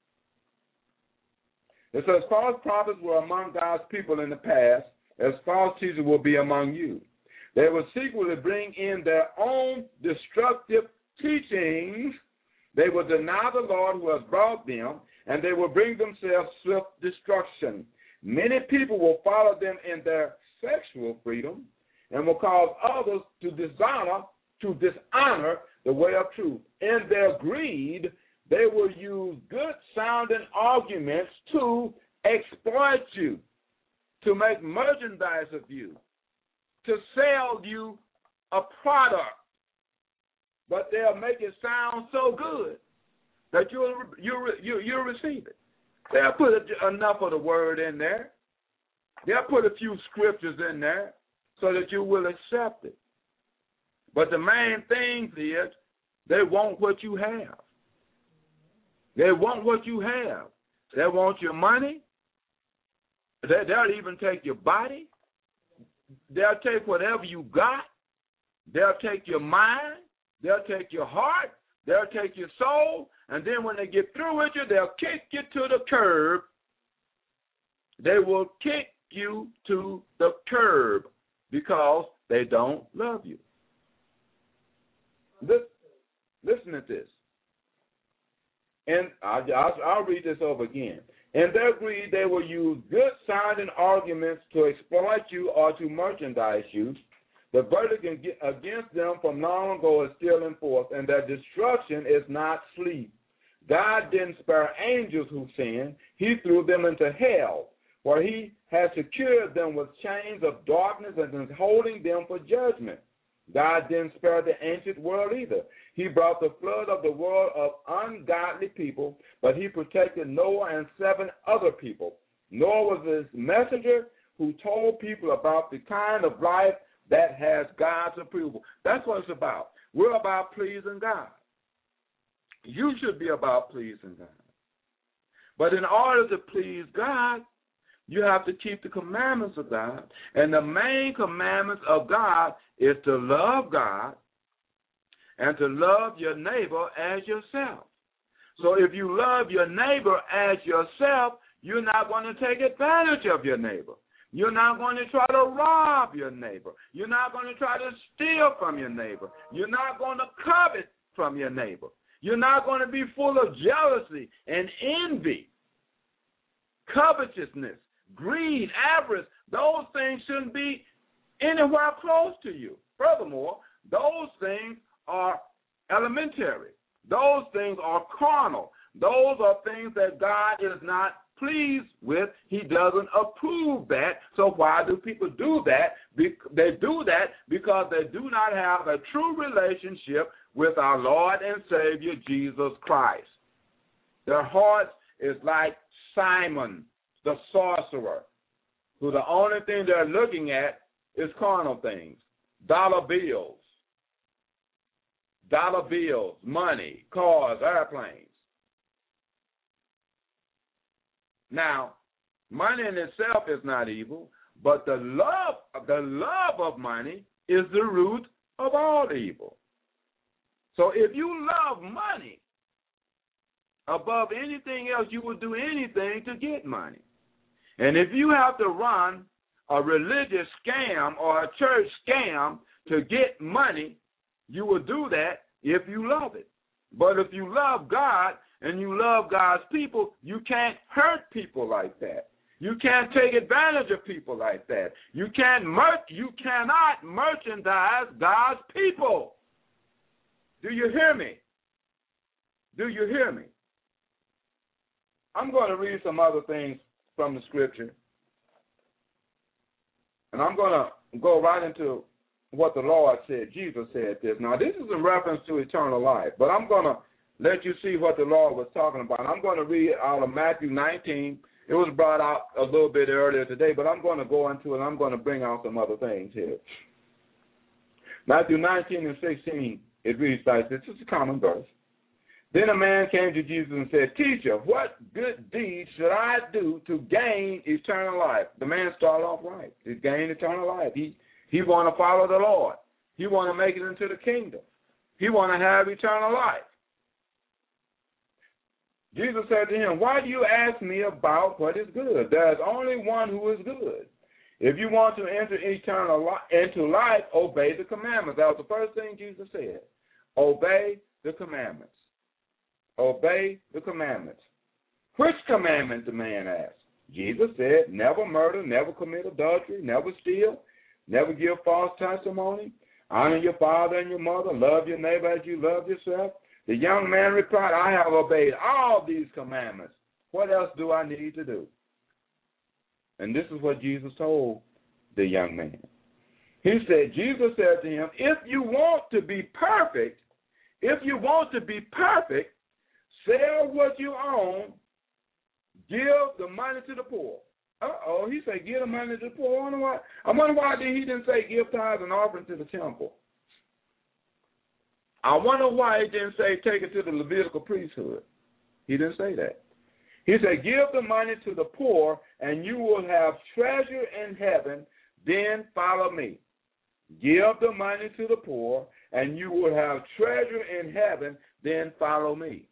it says, false prophets were among God's people in the past, as false teachers will be among you. They will secretly bring in their own destructive teachings. They will deny the Lord who has brought them, and they will bring themselves swift destruction. Many people will follow them in their sexual freedom, and will cause others to dishonor the way of truth. In their greed, they will use good-sounding arguments to exploit you, to make merchandise of you, to sell you a product. But they'll make it sound so good that you'll receive it. They'll put enough of the word in there. They'll put a few scriptures in there so that you will accept it. But the main thing is they want what you have. They want what you have. They want your money. They'll even take your body. They'll take whatever you got. They'll take your mind. They'll take your heart. They'll take your soul. And then when they get through with you, they'll kick you to the curb. They will kick you to the curb because they don't love you. Listen to this. And I'll read this over again. In their greed, they will use good-sounding arguments to exploit you or to merchandise you. The verdict against them from long ago is still in force, and their destruction is not sleep. God didn't spare angels who sinned. He threw them into hell, where he has secured them with chains of darkness and is holding them for judgment. God didn't spare the ancient world either. He brought the flood of the world of ungodly people, but he protected Noah and 7 other people. Noah was his messenger who told people about the kind of life that has God's approval. That's what it's about. We're about pleasing God. You should be about pleasing God. But in order to please God, you have to keep the commandments of God. And the main commandments of God is to love God and to love your neighbor as yourself. So if you love your neighbor as yourself, you're not going to take advantage of your neighbor. You're not going to try to rob your neighbor. You're not going to try to steal from your neighbor. You're not going to covet from your neighbor. You're not going to be full of jealousy and envy, covetousness, greed, avarice. Those things shouldn't be anywhere close to you. Furthermore, those things are elementary. Those things are carnal. Those are things that God is not pleased with. He doesn't approve that. So why do people do that? They do that because they do not have a true relationship with our Lord and Savior, Jesus Christ. Their hearts is like Simon, the sorcerer, who the only thing they're looking at is carnal things, dollar bills, money, cars, airplanes. Now, money in itself is not evil, but the love of money is the root of all evil. So if you love money above anything else, you will do anything to get money. And if you have to run a religious scam or a church scam to get money, you will do that if you love it. But if you love God and you love God's people, you can't hurt people like that. You can't take advantage of people like that. You cannot merchandise God's people. Do you hear me? Do you hear me? I'm going to read some other things from the scripture. And I'm going to go right into what the Lord said. Jesus said this. Now, this is in reference to eternal life, but I'm going to let you see what the Lord was talking about. I'm going to read out of Matthew 19. It was brought out a little bit earlier today, but I'm going to go into it, and I'm going to bring out some other things here. Matthew 19 and 16, it reads like this. This is a common verse. Then a man came to Jesus and said, Teacher, what good deed should I do to gain eternal life? The man started off right. To gain eternal life. He want to follow the Lord. He want to make it into the kingdom. He want to have eternal life. Jesus said to him, Why do you ask me about what is good? There is only one who is good. If you want to enter into life, obey the commandments. That was the first thing Jesus said. Obey the commandments. Obey the commandments. Which commandment, the man asked? Jesus said, never murder, never commit adultery, never steal, never give false testimony, honor your father and your mother, love your neighbor as you love yourself. The young man replied, I have obeyed all these commandments. What else do I need to do? And this is what Jesus told the young man. Jesus said to him, if you want to be perfect, sell what you own, give the money to the poor. He said, give the money to the poor. I wonder why he didn't say give tithes and offering to the temple. I wonder why he didn't say take it to the Levitical priesthood. He didn't say that. He said, give the money to the poor, and you will have treasure in heaven, then follow me. Give the money to the poor, and you will have treasure in heaven, then follow me.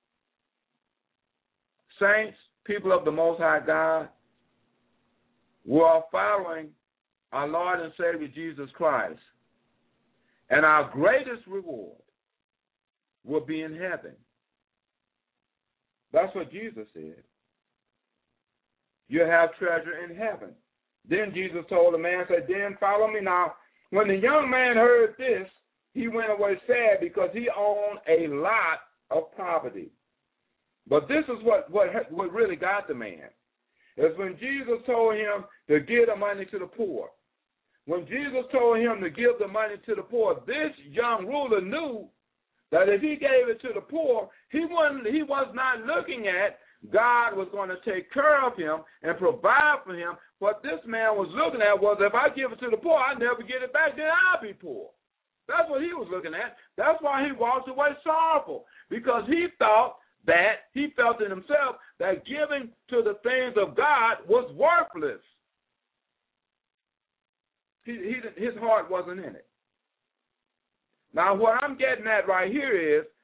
Saints, people of the Most High God, we are following our Lord and Savior Jesus Christ, and our greatest reward will be in heaven. That's what Jesus said. You have treasure in heaven. Then Jesus told the man, said, then follow me. Now, when the young man heard this, he went away sad because he owned a lot of property. But this is what really got the man. Is when Jesus told him to give the money to the poor. When Jesus told him to give the money to the poor, this young ruler knew that if he gave it to the poor, he was not looking at God was going to take care of him and provide for him. What this man was looking at was, if I give it to the poor, I never get it back, then I'll be poor. That's what he was looking at. That's why he walked away sorrowful, because he felt in himself that giving to the things of God was worthless. His heart wasn't in it. Now, what I'm getting at right here is,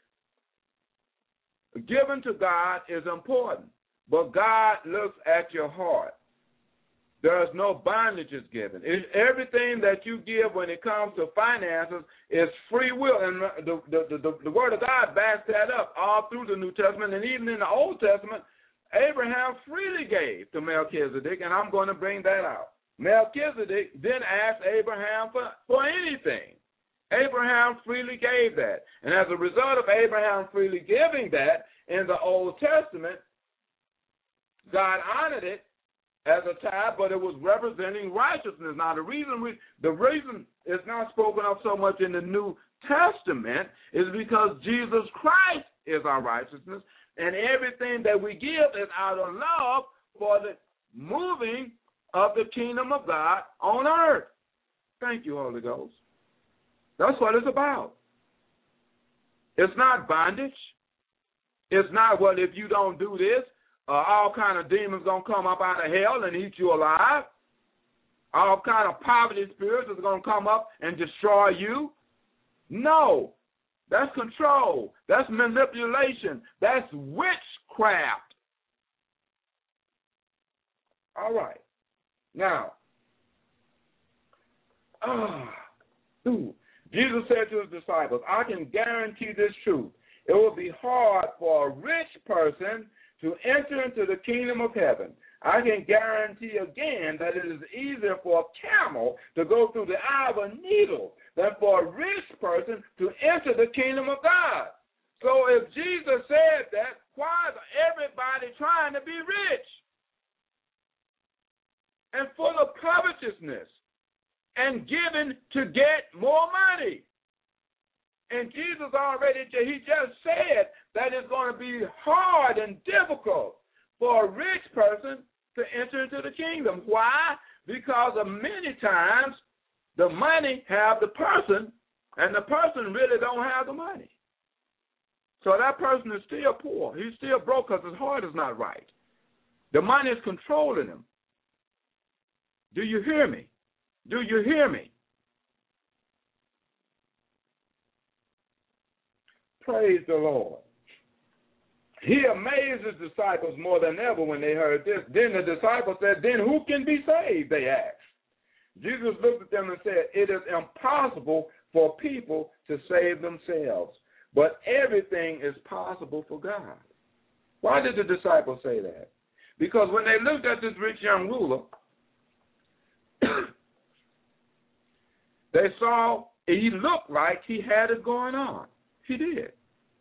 giving to God is important, but God looks at your heart. There is no bondages given. Everything that you give when it comes to finances is free will, and the Word of God backs that up all through the New Testament, and even in the Old Testament, Abraham freely gave to Melchizedek, and I'm going to bring that out. Melchizedek then asked Abraham for anything. Abraham freely gave that. And as a result of Abraham freely giving that in the Old Testament, God honored it as a tithe, but it was representing righteousness. Now, the reason it's not spoken of so much in the New Testament is because Jesus Christ is our righteousness, and everything that we give is out of love for the moving of the kingdom of God on earth. Thank you, Holy Ghost. That's what it's about. It's not bondage. It's not, well, if you don't do this, all kind of demons going to come up out of hell and eat you alive. All kind of poverty spirits is going to come up and destroy you. No. That's control. That's manipulation. That's witchcraft. All right. Now, Jesus said to his disciples, I can guarantee this truth. It will be hard for a rich person to enter into the kingdom of heaven. I can guarantee again that it is easier for a camel to go through the eye of a needle than for a rich person to enter the kingdom of God. So if Jesus said that, why is everybody trying to be rich and full of covetousness and giving to get more money? And Jesus he just said that it's going to be hard and difficult for a rich person to enter into the kingdom. Why? Because of many times the money have the person, and the person really don't have the money. So that person is still poor. He's still broke because his heart is not right. The money is controlling him. Do you hear me? Do you hear me? Praise the Lord. He amazed his disciples more than ever when they heard this. Then the disciples said, then who can be saved, they asked. Jesus looked at them and said, it is impossible for people to save themselves, but everything is possible for God. Why did the disciples say that? Because when they looked at this rich young ruler, they saw he looked like he had it going on. He did.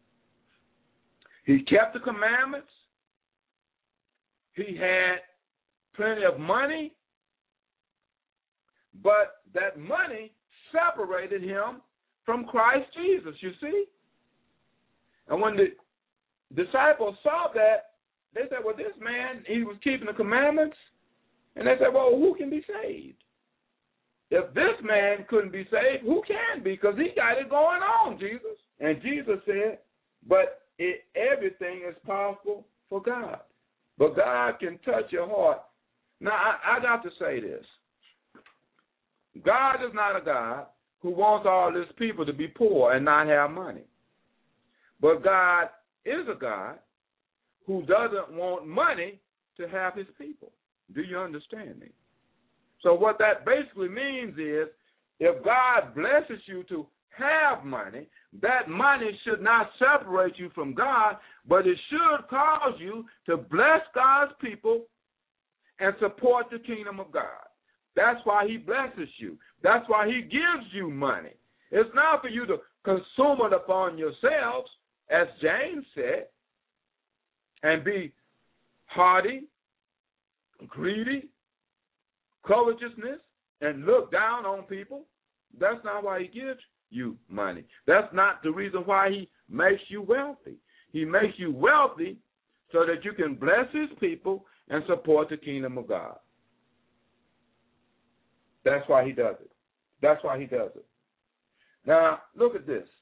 He kept the commandments. He had plenty of money. But that money separated him from Christ Jesus, you see. And when the disciples saw that, they said, well, this man, he was keeping the commandments. And they said, well, who can be saved? If this man couldn't be saved, who can be? Because he got it going on, Jesus. And Jesus said, but everything is possible for God. But God can touch your heart. Now, I got to say this. God is not a God who wants all these people to be poor and not have money. But God is a God who doesn't want money to have his people. Do you understand me? So what that basically means is if God blesses you to have money, that money should not separate you from God, but it should cause you to bless God's people and support the kingdom of God. That's why he blesses you. That's why he gives you money. It's not for you to consume it upon yourselves, as James said, and be haughty, greedy, covetousness, and look down on people. That's not why he gives you money. That's not the reason why he makes you wealthy. He makes you wealthy so that you can bless his people and support the kingdom of God. That's why he does it. That's why he does it. Now, look at this.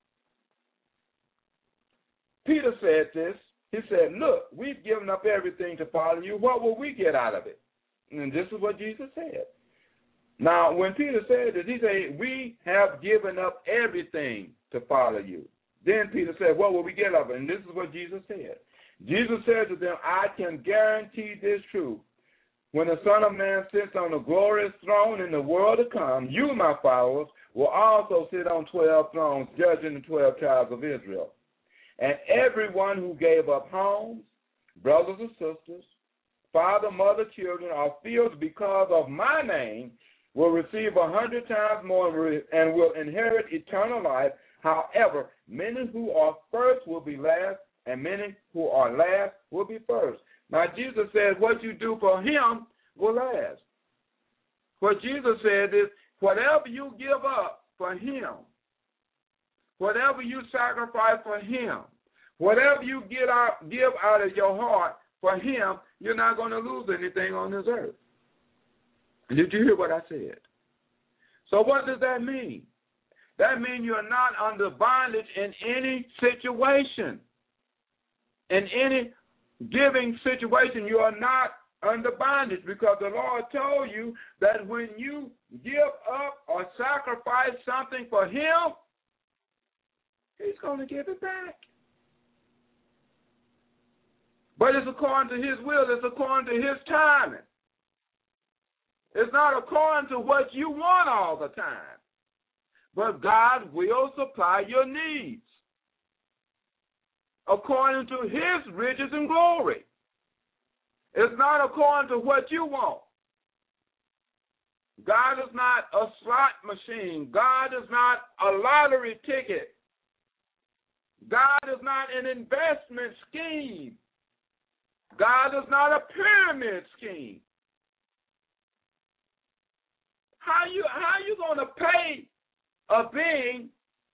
Peter said this. He said, look, we've given up everything to follow you. What will we get out of it? And this is what Jesus said. Now, when Peter said this, he said, we have given up everything to follow you. Then Peter said, what will we get out of it? And this is what Jesus said. Jesus said to them, I can guarantee this truth. When the Son of Man sits on the glorious throne in the world to come, you, my followers, will also sit on 12 thrones, judging the 12 tribes of Israel. And everyone who gave up homes, brothers and sisters, father, mother, children, or fields because of my name will receive 100 times more and will inherit eternal life. However, many who are first will be last, and many who are last will be first. Now, Jesus says what you do for him will last. What Jesus said is, whatever you give up for him, whatever you sacrifice for him, whatever you give out of your heart for him, you're not going to lose anything on this earth. Did you hear what I said? So what does that mean? That means you're not under bondage in any situation. In any giving situation, you are not under bondage, because the Lord told you that when you give up or sacrifice something for him, he's going to give it back. But it's according to his will. It's according to his timing. It's not according to what you want all the time. But God will supply your needs according to his riches and glory. It's not according to what you want. God is not a slot machine. God is not a lottery ticket. God is not an investment scheme. God is not a pyramid scheme. How you going to pay a being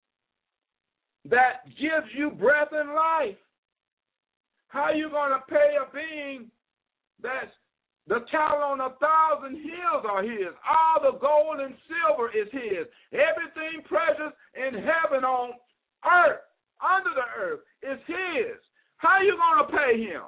that gives you breath and life? How are you going to pay a being that's the cattle on 1,000 hills are his? All the gold and silver is his. Everything precious in heaven, on earth, under the earth, is his. How are you going to pay him?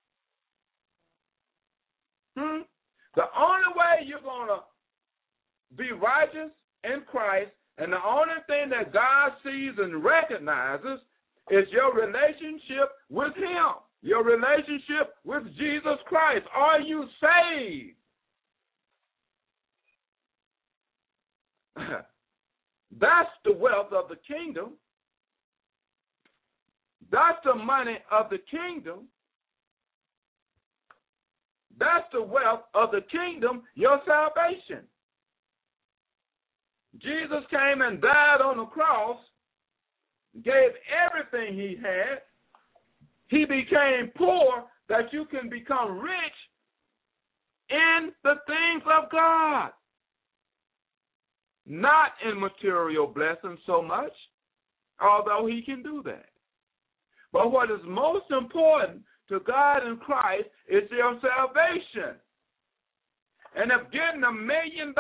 The only way you're going to be righteous in Christ, and the only thing that God sees and recognizes, is your relationship with him, your relationship with Jesus Christ. Are you saved? That's the wealth of the kingdom. That's the money of the kingdom. That's the wealth of the kingdom, your salvation. Jesus came and died on the cross, gave everything he had. He became poor that you can become rich in the things of God. Not in material blessings so much, although he can do that. But what is most important to God in Christ is your salvation. And if getting $1 million,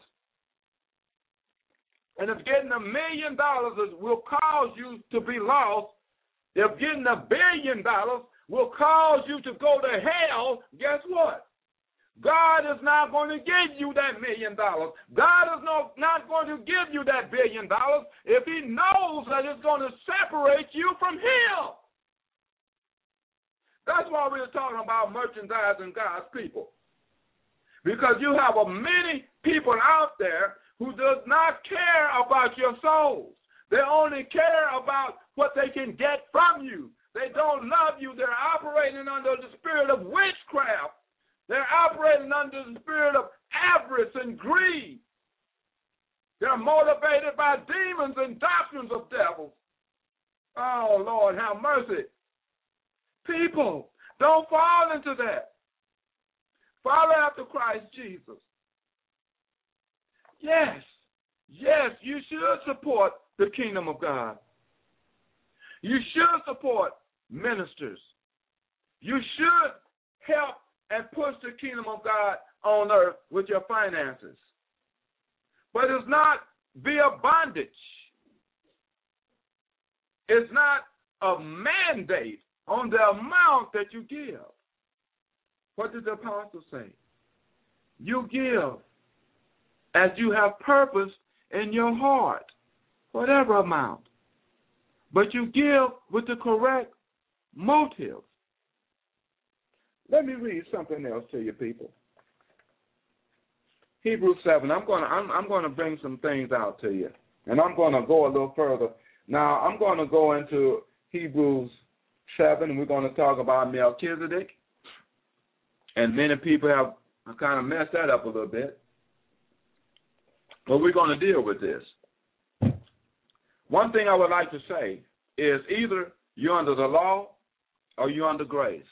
will cause you to be lost, if getting $1 billion will cause you to go to hell, guess what? God is not going to give you that $1 million. God is not going to give you that $1 billion if he knows that it's going to separate you from him. That's why we're talking about merchandising God's people. Because you have many people out there who does not care about your souls. They only care about what they can get from you. They don't love you. They're operating under the spirit of witchcraft. They're operating under the spirit of avarice and greed. They're motivated by demons and doctrines of devils. Oh, Lord, have mercy. People, don't fall into that. Follow after Christ Jesus. Yes, you should support the kingdom of God. You should support ministers. You should help and push the kingdom of God on earth with your finances. But it's not via bondage. It's not a mandate on the amount that you give. What did the apostle say? You give as you have purpose in your heart, whatever amount. But you give with the correct motive. Let me read something else to you, people. Hebrews 7. I'm going to bring some things out to you, and I'm going to go a little further. Now, I'm going to go into Hebrews 7, and we're going to talk about Melchizedek. And many people have kind of messed that up a little bit. But we're going to deal with this. One thing I would like to say is either you're under the law or you're under grace.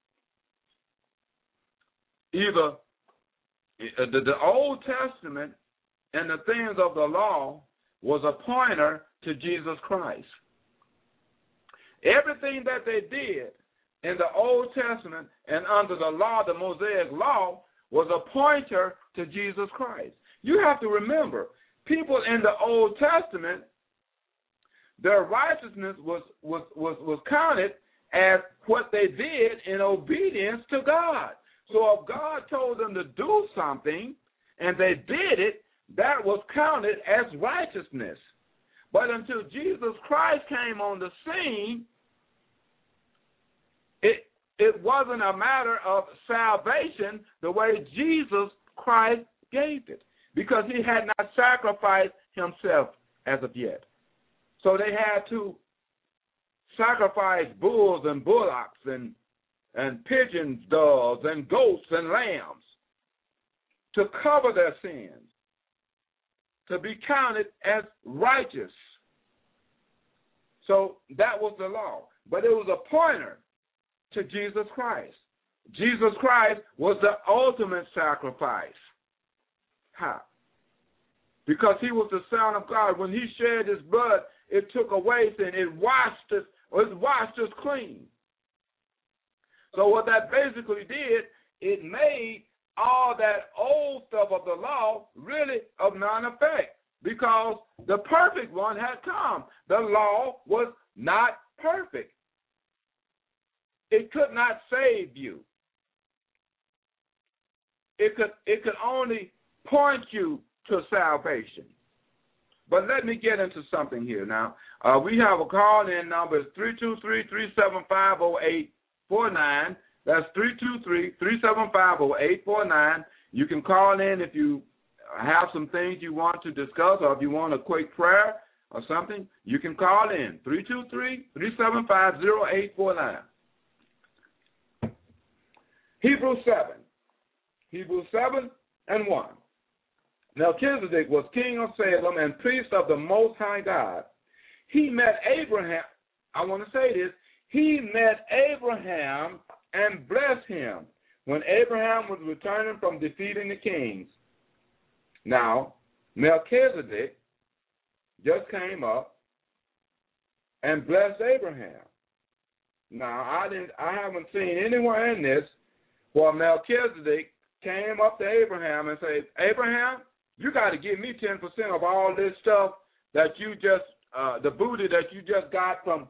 Either the Old Testament and the things of the law was a pointer to Jesus Christ. Everything that they did in the Old Testament and under the law, the Mosaic law, was a pointer to Jesus Christ. You have to remember, people in the Old Testament, their righteousness was counted as what they did in obedience to God. So if God told them to do something and they did it, that was counted as righteousness. But until Jesus Christ came on the scene, it wasn't a matter of salvation the way Jesus Christ gave it, because he had not sacrificed himself as of yet. So they had to sacrifice bulls and bullocks and pigeons, doves, and goats and lambs to cover their sins, to be counted as righteous. So that was the law. But it was a pointer to Jesus Christ. Jesus Christ was the ultimate sacrifice. How? Because he was the Son of God. When he shed his blood, it took away sin. It washed us clean. So what that basically did, it made all that old stuff of the law really of none effect, because the perfect one had come. The law was not perfect. It could not save you. It could only point you to salvation. But let me get into something here now. We have a call-in number. It's 323-375-0849. That's 323-375-0849. You can call in if you have some things you want to discuss, or if you want a quick prayer or something, you can call in, 323-375-0849. Hebrews 7:1. Melchizedek was king of Salem and priest of the Most High God. He met Abraham. I want to say this. He met Abraham and blessed him when Abraham was returning from defeating the kings. Now, Melchizedek just came up and blessed Abraham. Now, I haven't seen anywhere in this where Melchizedek came up to Abraham and said, Abraham, you got to give me 10% of all this stuff that you just, the booty that you just got from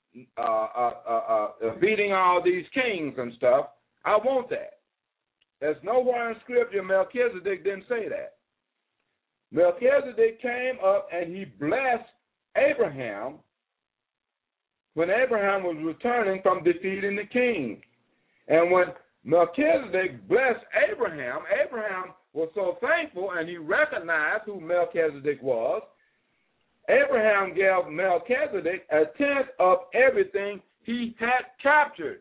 beating all these kings and stuff. I want that. There's nowhere in Scripture Melchizedek didn't say that. Melchizedek came up and he blessed Abraham when Abraham was returning from defeating the king. And when Melchizedek blessed Abraham, Abraham was so thankful and he recognized who Melchizedek was. Abraham gave Melchizedek a tenth of everything he had captured.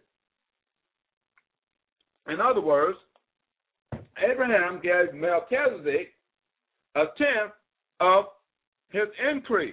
In other words, Abraham gave Melchizedek a tenth of his increase.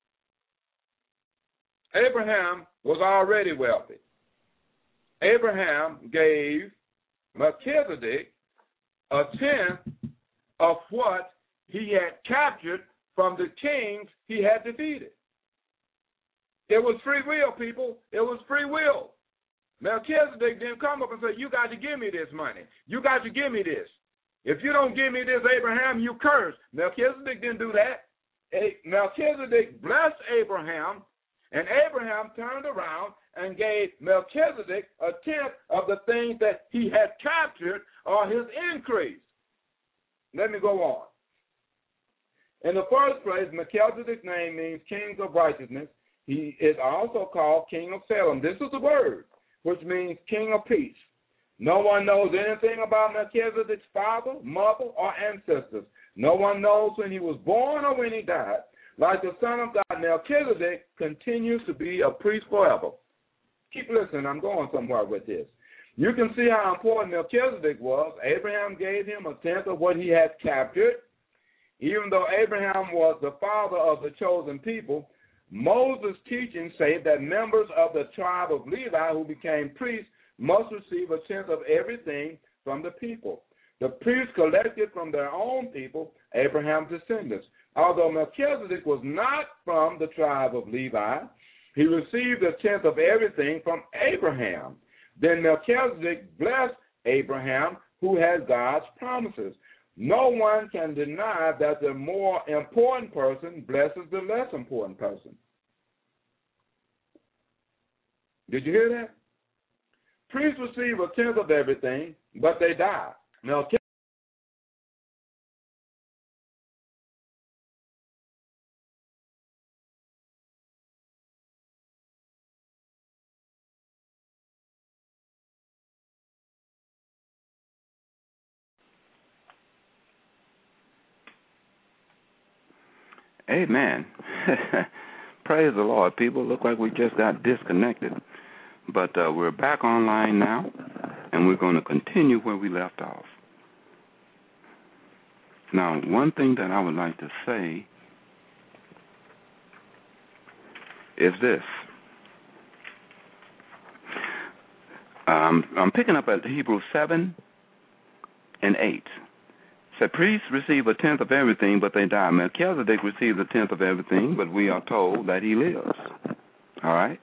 Abraham was already wealthy. Abraham gave Melchizedek a tenth of what he had captured from the kings he had defeated. It was free will, people. It was free will. Melchizedek didn't come up and say, you got to give me this money. You got to give me this. If you don't give me this, Abraham, you curse. Melchizedek didn't do that. Melchizedek blessed Abraham, and Abraham turned around and gave Melchizedek a tenth of the things that he had captured or his increase. Let me go on. In the first place, Melchizedek's name means king of righteousness. He is also called king of Salem. This is the word, which means king of peace. No one knows anything about Melchizedek's father, mother, or ancestors. No one knows when he was born or when he died. Like the Son of God, Melchizedek continues to be a priest forever. Keep listening. I'm going somewhere with this. You can see how important Melchizedek was. Abraham gave him a tenth of what he had captured. Even though Abraham was the father of the chosen people, Moses' teachings say that members of the tribe of Levi who became priests must receive a tenth of everything from the people. The priests collected from their own people, Abraham's descendants. Although Melchizedek was not from the tribe of Levi, he received a tenth of everything from Abraham. Then Melchizedek blessed Abraham, who had God's promises. No one can deny that the more important person blesses the less important person. Did you hear that? Priests receive a tenth of everything, but they die. Melchizedek.
Amen. Praise the Lord, people. Look like we just got disconnected. But we're back online now, and we're going to continue where we left off. Now, one thing that I would like to say is this. I'm picking up at Hebrews 7 and 8. So priests receive a tenth of everything, but they die. Melchizedek received a tenth of everything, but we are told that he lives. All right?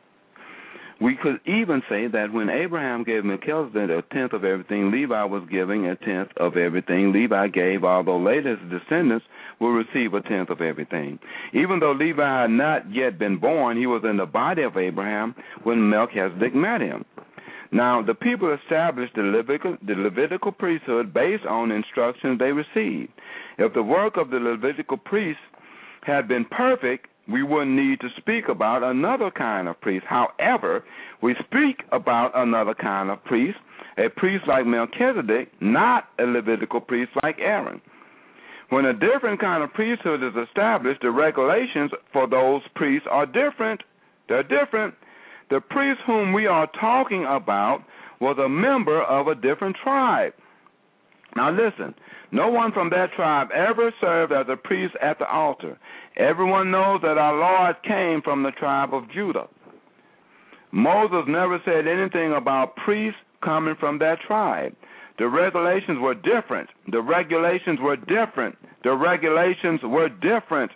We could even say that when Abraham gave Melchizedek a tenth of everything, Levi was giving a tenth of everything. Levi gave, although later his descendants will receive a tenth of everything. Even though Levi had not yet been born, he was in the body of Abraham when Melchizedek met him. Now, the people established the Levitical priesthood based on instructions they received. If the work of the Levitical priests had been perfect, we wouldn't need to speak about another kind of priest. However, we speak about another kind of priest, a priest like Melchizedek, not a Levitical priest like Aaron. When a different kind of priesthood is established, the regulations for those priests are different. They're different. The priest whom we are talking about was a member of a different tribe. Now listen, no one from that tribe ever served as a priest at the altar. Everyone knows that our Lord came from the tribe of Judah. Moses never said anything about priests coming from that tribe. The regulations were different. The regulations were different. The regulations were different.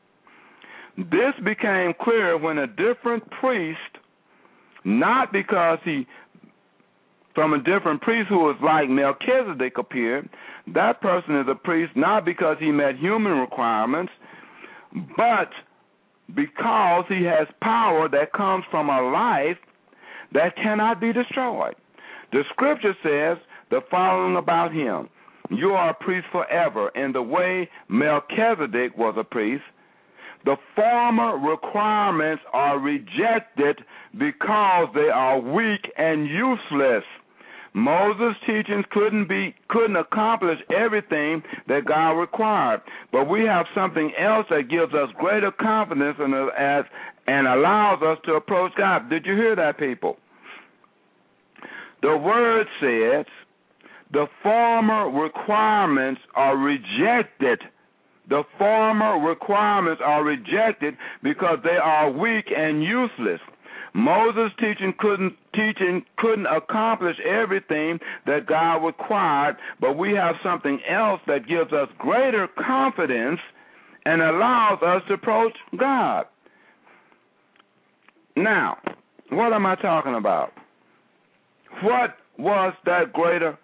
This became clear when a different priest, not because he from a different priest who was like Melchizedek appeared. That person is a priest not because he met human requirements, but because he has power that comes from a life that cannot be destroyed. The scripture says the following about him: you are a priest forever, in the way Melchizedek was a priest. The former requirements are rejected because they are weak and useless. Moses' teachings couldn't accomplish everything that God required, but we have something else that gives us greater confidence and allows us to approach God. Did you hear that, people? The word says the former requirements are rejected. The former requirements are rejected because they are weak and useless. Moses' teaching couldn't accomplish everything that God required, but we have something else that gives us greater confidence and allows us to approach God. Now, what am I talking about? What was that greater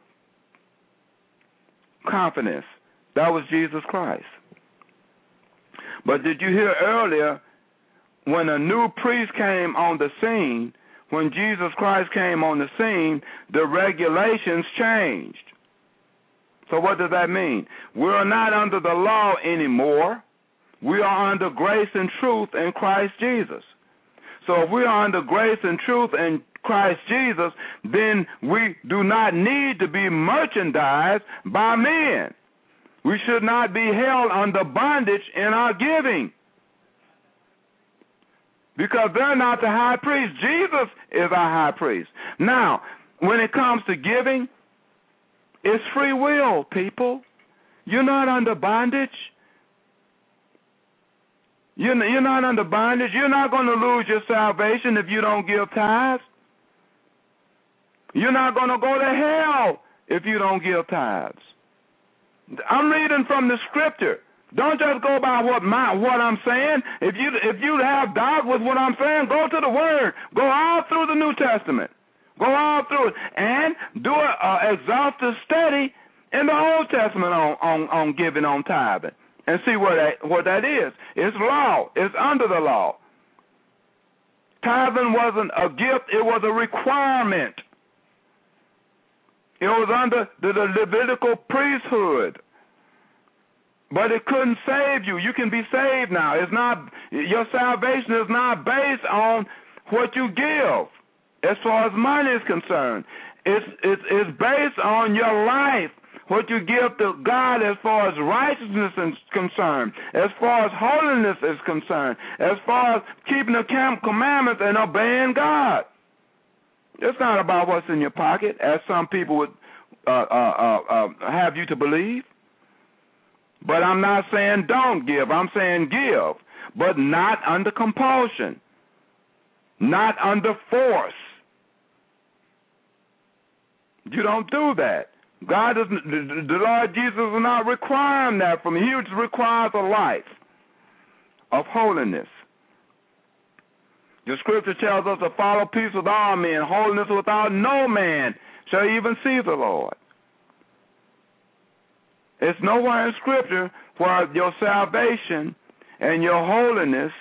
confidence? That was Jesus Christ. But did you hear earlier, when a new priest came on the scene, when Jesus Christ came on the scene, the regulations changed. So what does that mean? We are not under the law anymore. We are under grace and truth in Christ Jesus. So if we are under grace and truth in Christ Jesus, then we do not need to be merchandised by men. We should not be held under bondage in our giving, because they're not the high priest. Jesus is our high priest. Now, when it comes to giving, it's free will, people. You're not under bondage. You're not under bondage. You're not going to lose your salvation if you don't give tithes. You're not going to go to hell if you don't give tithes. I'm reading from the Scripture. Don't just go by what I'm saying. If you have doubt with what I'm saying, go to the Word. Go all through the New Testament. Go all through it and do an exhaustive study in the Old Testament on giving, on tithing, and see what that is. It's law. It's under the law. Tithing wasn't a gift. It was a requirement. It was under the Levitical priesthood. But it couldn't save you. You can be saved now. Your salvation is not based on what you give as far as money is concerned. It's based on your life, what you give to God as far as righteousness is concerned, as far as holiness is concerned, as far as keeping the commandments and obeying God. It's not about what's in your pocket, as some people would have you to believe. But I'm not saying don't give. I'm saying give, but not under compulsion, not under force. You don't do that. The Lord Jesus is not requiring that from you. He just requires a life of holiness. The Scripture tells us to follow peace with all men, holiness without no man shall even see the Lord. It's nowhere in Scripture where your salvation and your holiness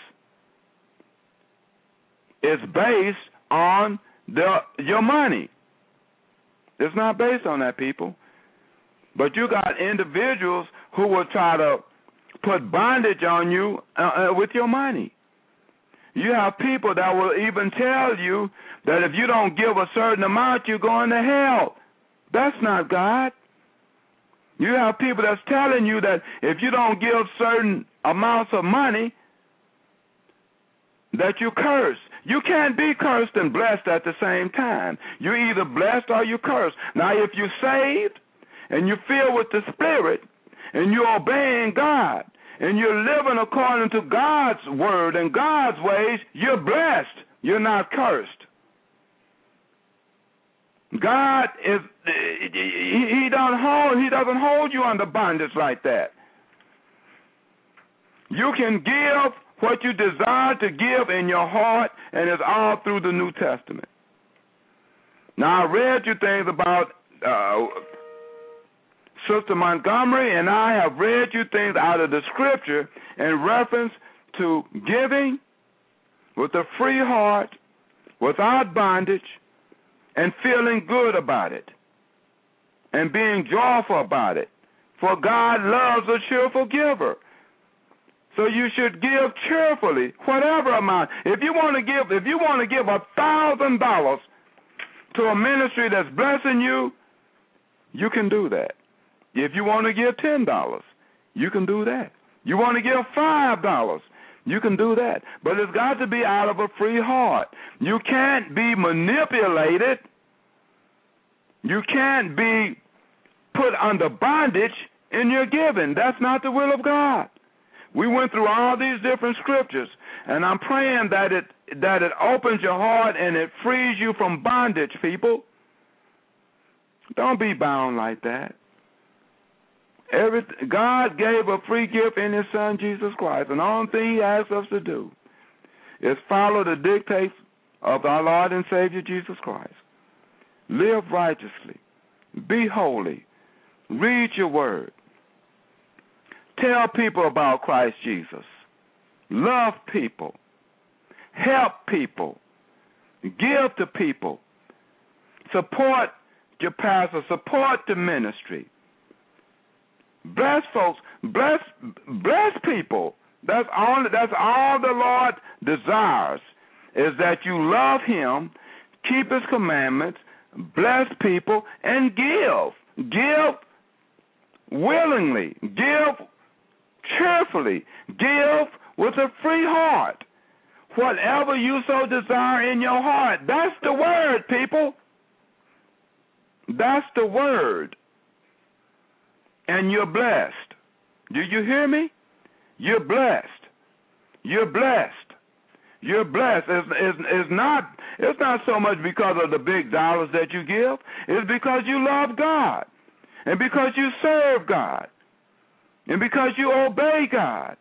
is based on your money. It's not based on that, people. But you got individuals who will try to put bondage on you with your money. You have people that will even tell you that if you don't give a certain amount, you're going to hell. That's not God. You have people that's telling you that if you don't give certain amounts of money, that you curse. You can't be cursed and blessed at the same time. You're either blessed or you're cursed. Now, if you're saved and you're filled with the Spirit and you're obeying God and you're living according to God's word and God's ways, you're blessed. You're not cursed. God is, he doesn't hold you under bondage like that. You can give what you desire to give in your heart, and it's all through the New Testament. Now, I read you things about Sister Montgomery, and I have read you things out of the Scripture in reference to giving with a free heart, without bondage, and feeling good about it, and being joyful about it. For God loves a cheerful giver. So you should give cheerfully, whatever amount. If you want to give $1,000 to a ministry that's blessing you, you can do that. If you want to give $10, you can do that. You want to give $5, you can do that. But it's got to be out of a free heart. You can't be manipulated. You can't be put under bondage in your giving. That's not the will of God. We went through all these different scriptures, and I'm praying that it opens your heart and it frees you from bondage, people. Don't be bound like that. God gave a free gift in His Son, Jesus Christ, and the only thing He asks us to do is follow the dictates of our Lord and Savior, Jesus Christ. Live righteously. Be holy. Read your word. Tell people about Christ Jesus. Love people. Help people. Give to people. Support your pastor. Support the ministry. Bless folks. Bless people. That's all the Lord desires, is that you love Him, keep His commandments, bless people, and give. Give willingly. Give cheerfully. Give with a free heart. Whatever you so desire in your heart. That's the word, people. That's the word. and you're blessed. Do you hear me? You're blessed. You're blessed. You're blessed. It's not so much because of the big dollars that you give. It's because you love God, and because you serve God, and because you obey God.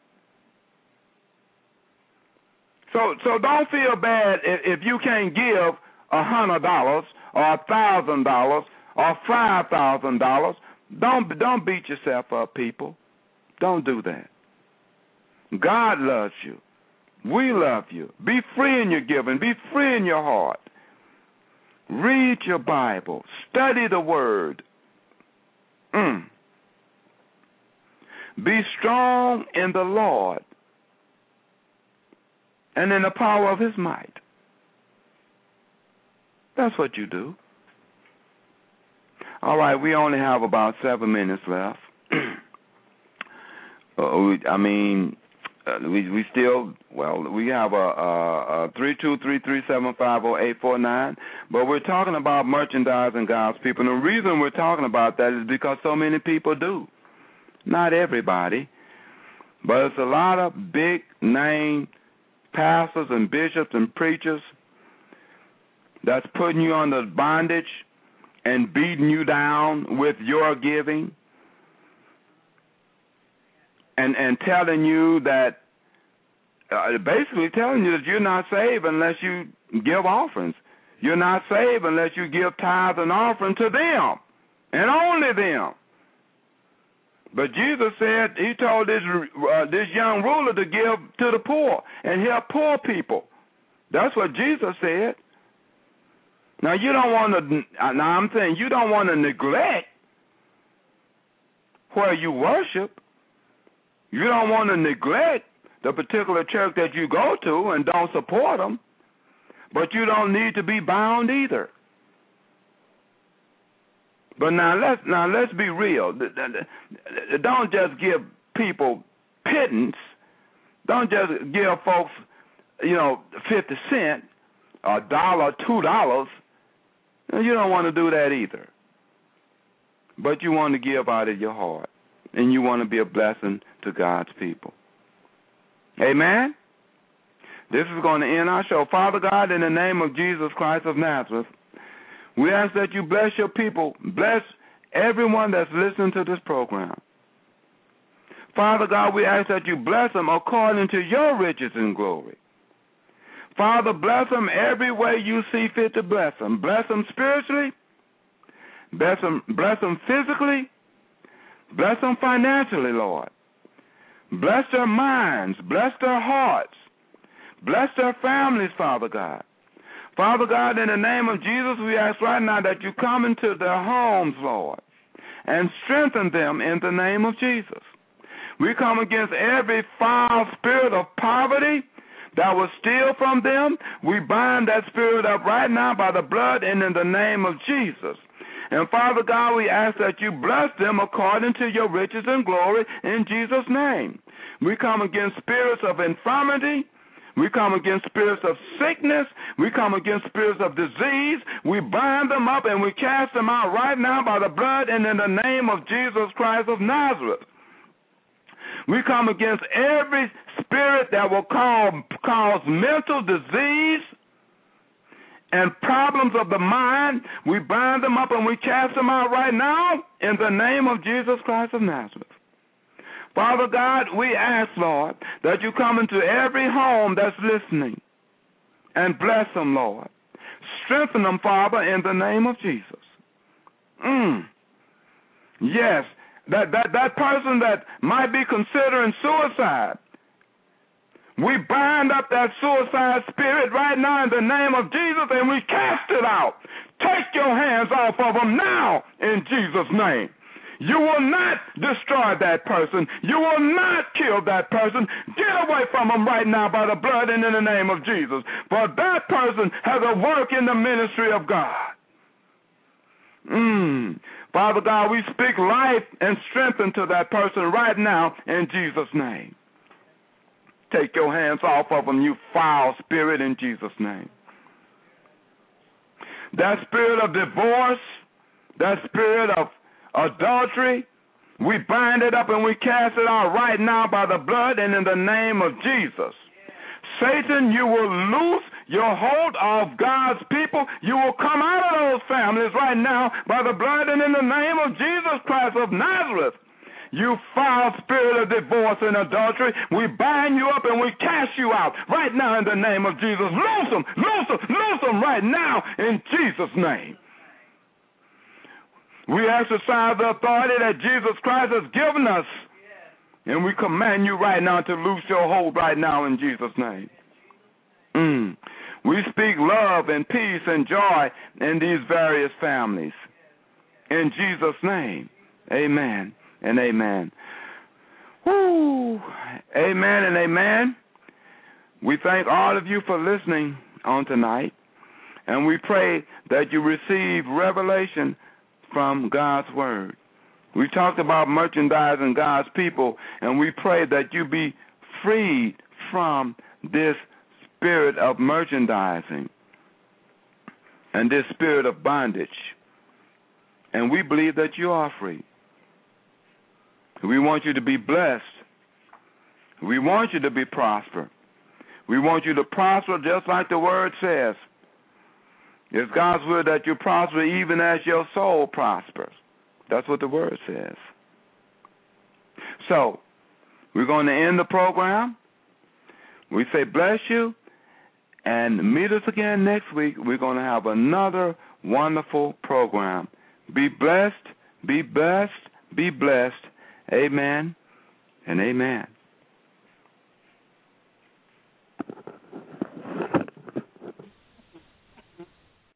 So don't feel bad if you can't give $100 or $1,000 or $5,000. Don't beat yourself up, people. Don't do that. God loves you. We love you. Be free in your giving. Be free in your heart. Read your Bible. Study the Word. Be strong in the Lord and in the power of His might. That's what you do. All right, we only have about 7 minutes left. We have a 323-375-0849, but we're talking about merchandising God's people. And the reason we're talking about that is because so many people do. Not everybody, but it's a lot of big name pastors and bishops and preachers that's putting you under bondage and beating you down with your giving. And telling you that, basically telling you that you're not saved unless you give offerings. You're not saved unless you give tithes and offering to them, and only them. But Jesus said, He told this young ruler to give to the poor and help poor people. That's what Jesus said. Now you don't want to. Now I'm saying you don't want to neglect where you worship. You don't want to neglect the particular church that you go to and don't support them, but you don't need to be bound either. But now let's be real. Don't just give people pittance. Don't just give folks, 50 cents, $1, $2. You don't want to do that either. But you want to give out of your heart, and you want to be a blessing to God's people. Amen? This is going to end our show. Father God, in the name of Jesus Christ of Nazareth, we ask that you bless your people. Bless everyone that's listening to this program. Father God, we ask that you bless them according to your riches and glory. Father, bless them every way you see fit to bless them. Bless them spiritually. Bless them physically. Bless them financially, Lord. Bless their minds. Bless their hearts. Bless their families, Father God. Father God, in the name of Jesus, we ask right now that you come into their homes, Lord, and strengthen them in the name of Jesus. We come against every foul spirit of poverty that will steal from them. We bind that spirit up right now by the blood and in the name of Jesus. And Father God, we ask that you bless them according to your riches and glory in Jesus' name. We come against spirits of infirmity. We come against spirits of sickness. We come against spirits of disease. We bind them up and we cast them out right now by the blood and in the name of Jesus Christ of Nazareth. We come against every spirit that will cause mental disease and problems of the mind. We bind them up and we cast them out right now in the name of Jesus Christ of Nazareth. Father God, we ask, Lord, that you come into every home that's listening and bless them, Lord. Strengthen them, Father, in the name of Jesus. Yes, that person that might be considering suicide, we bind up that suicide spirit right now in the name of Jesus and we cast it out. Take your hands off of them now in Jesus' name. You will not destroy that person. You will not kill that person. Get away from them right now by the blood and in the name of Jesus. For that person has a work in the ministry of God. Father God, we speak life and strength into that person right now in Jesus' name. Take your hands off of them, you foul spirit, in Jesus' name. That spirit of divorce, that spirit of adultery, We bind it up and we cast it out right now by the blood and in the name of Jesus. Satan, you will loose your hold of God's people. You will come out of those families right now by the blood and in the name of Jesus Christ of Nazareth. You foul spirit of divorce and adultery, we bind you up and we cast you out right now in the name of Jesus. Loose them, loose them, loose them right now in Jesus' name. We exercise the authority that Jesus Christ has given us, and we command you right now to loose your hold right now in Jesus' name. We speak love and peace and joy in these various families. In Jesus' name, amen and amen. Woo. Amen and amen. We thank all of you for listening on tonight, and we pray that you receive revelation from God's word. We talked about merchandising God's people, and we pray that you be freed from this spirit of merchandising and this spirit of bondage. And we believe that you are free. We want you to be blessed. We want you to be prosper. We want you to prosper just like the word says. It's God's will that you prosper even as your soul prospers. That's what the word says. So, we're going to end the program. We say bless you, and meet us again next week. We're going to have another wonderful program. Be blessed, be blessed, be blessed. Amen and amen.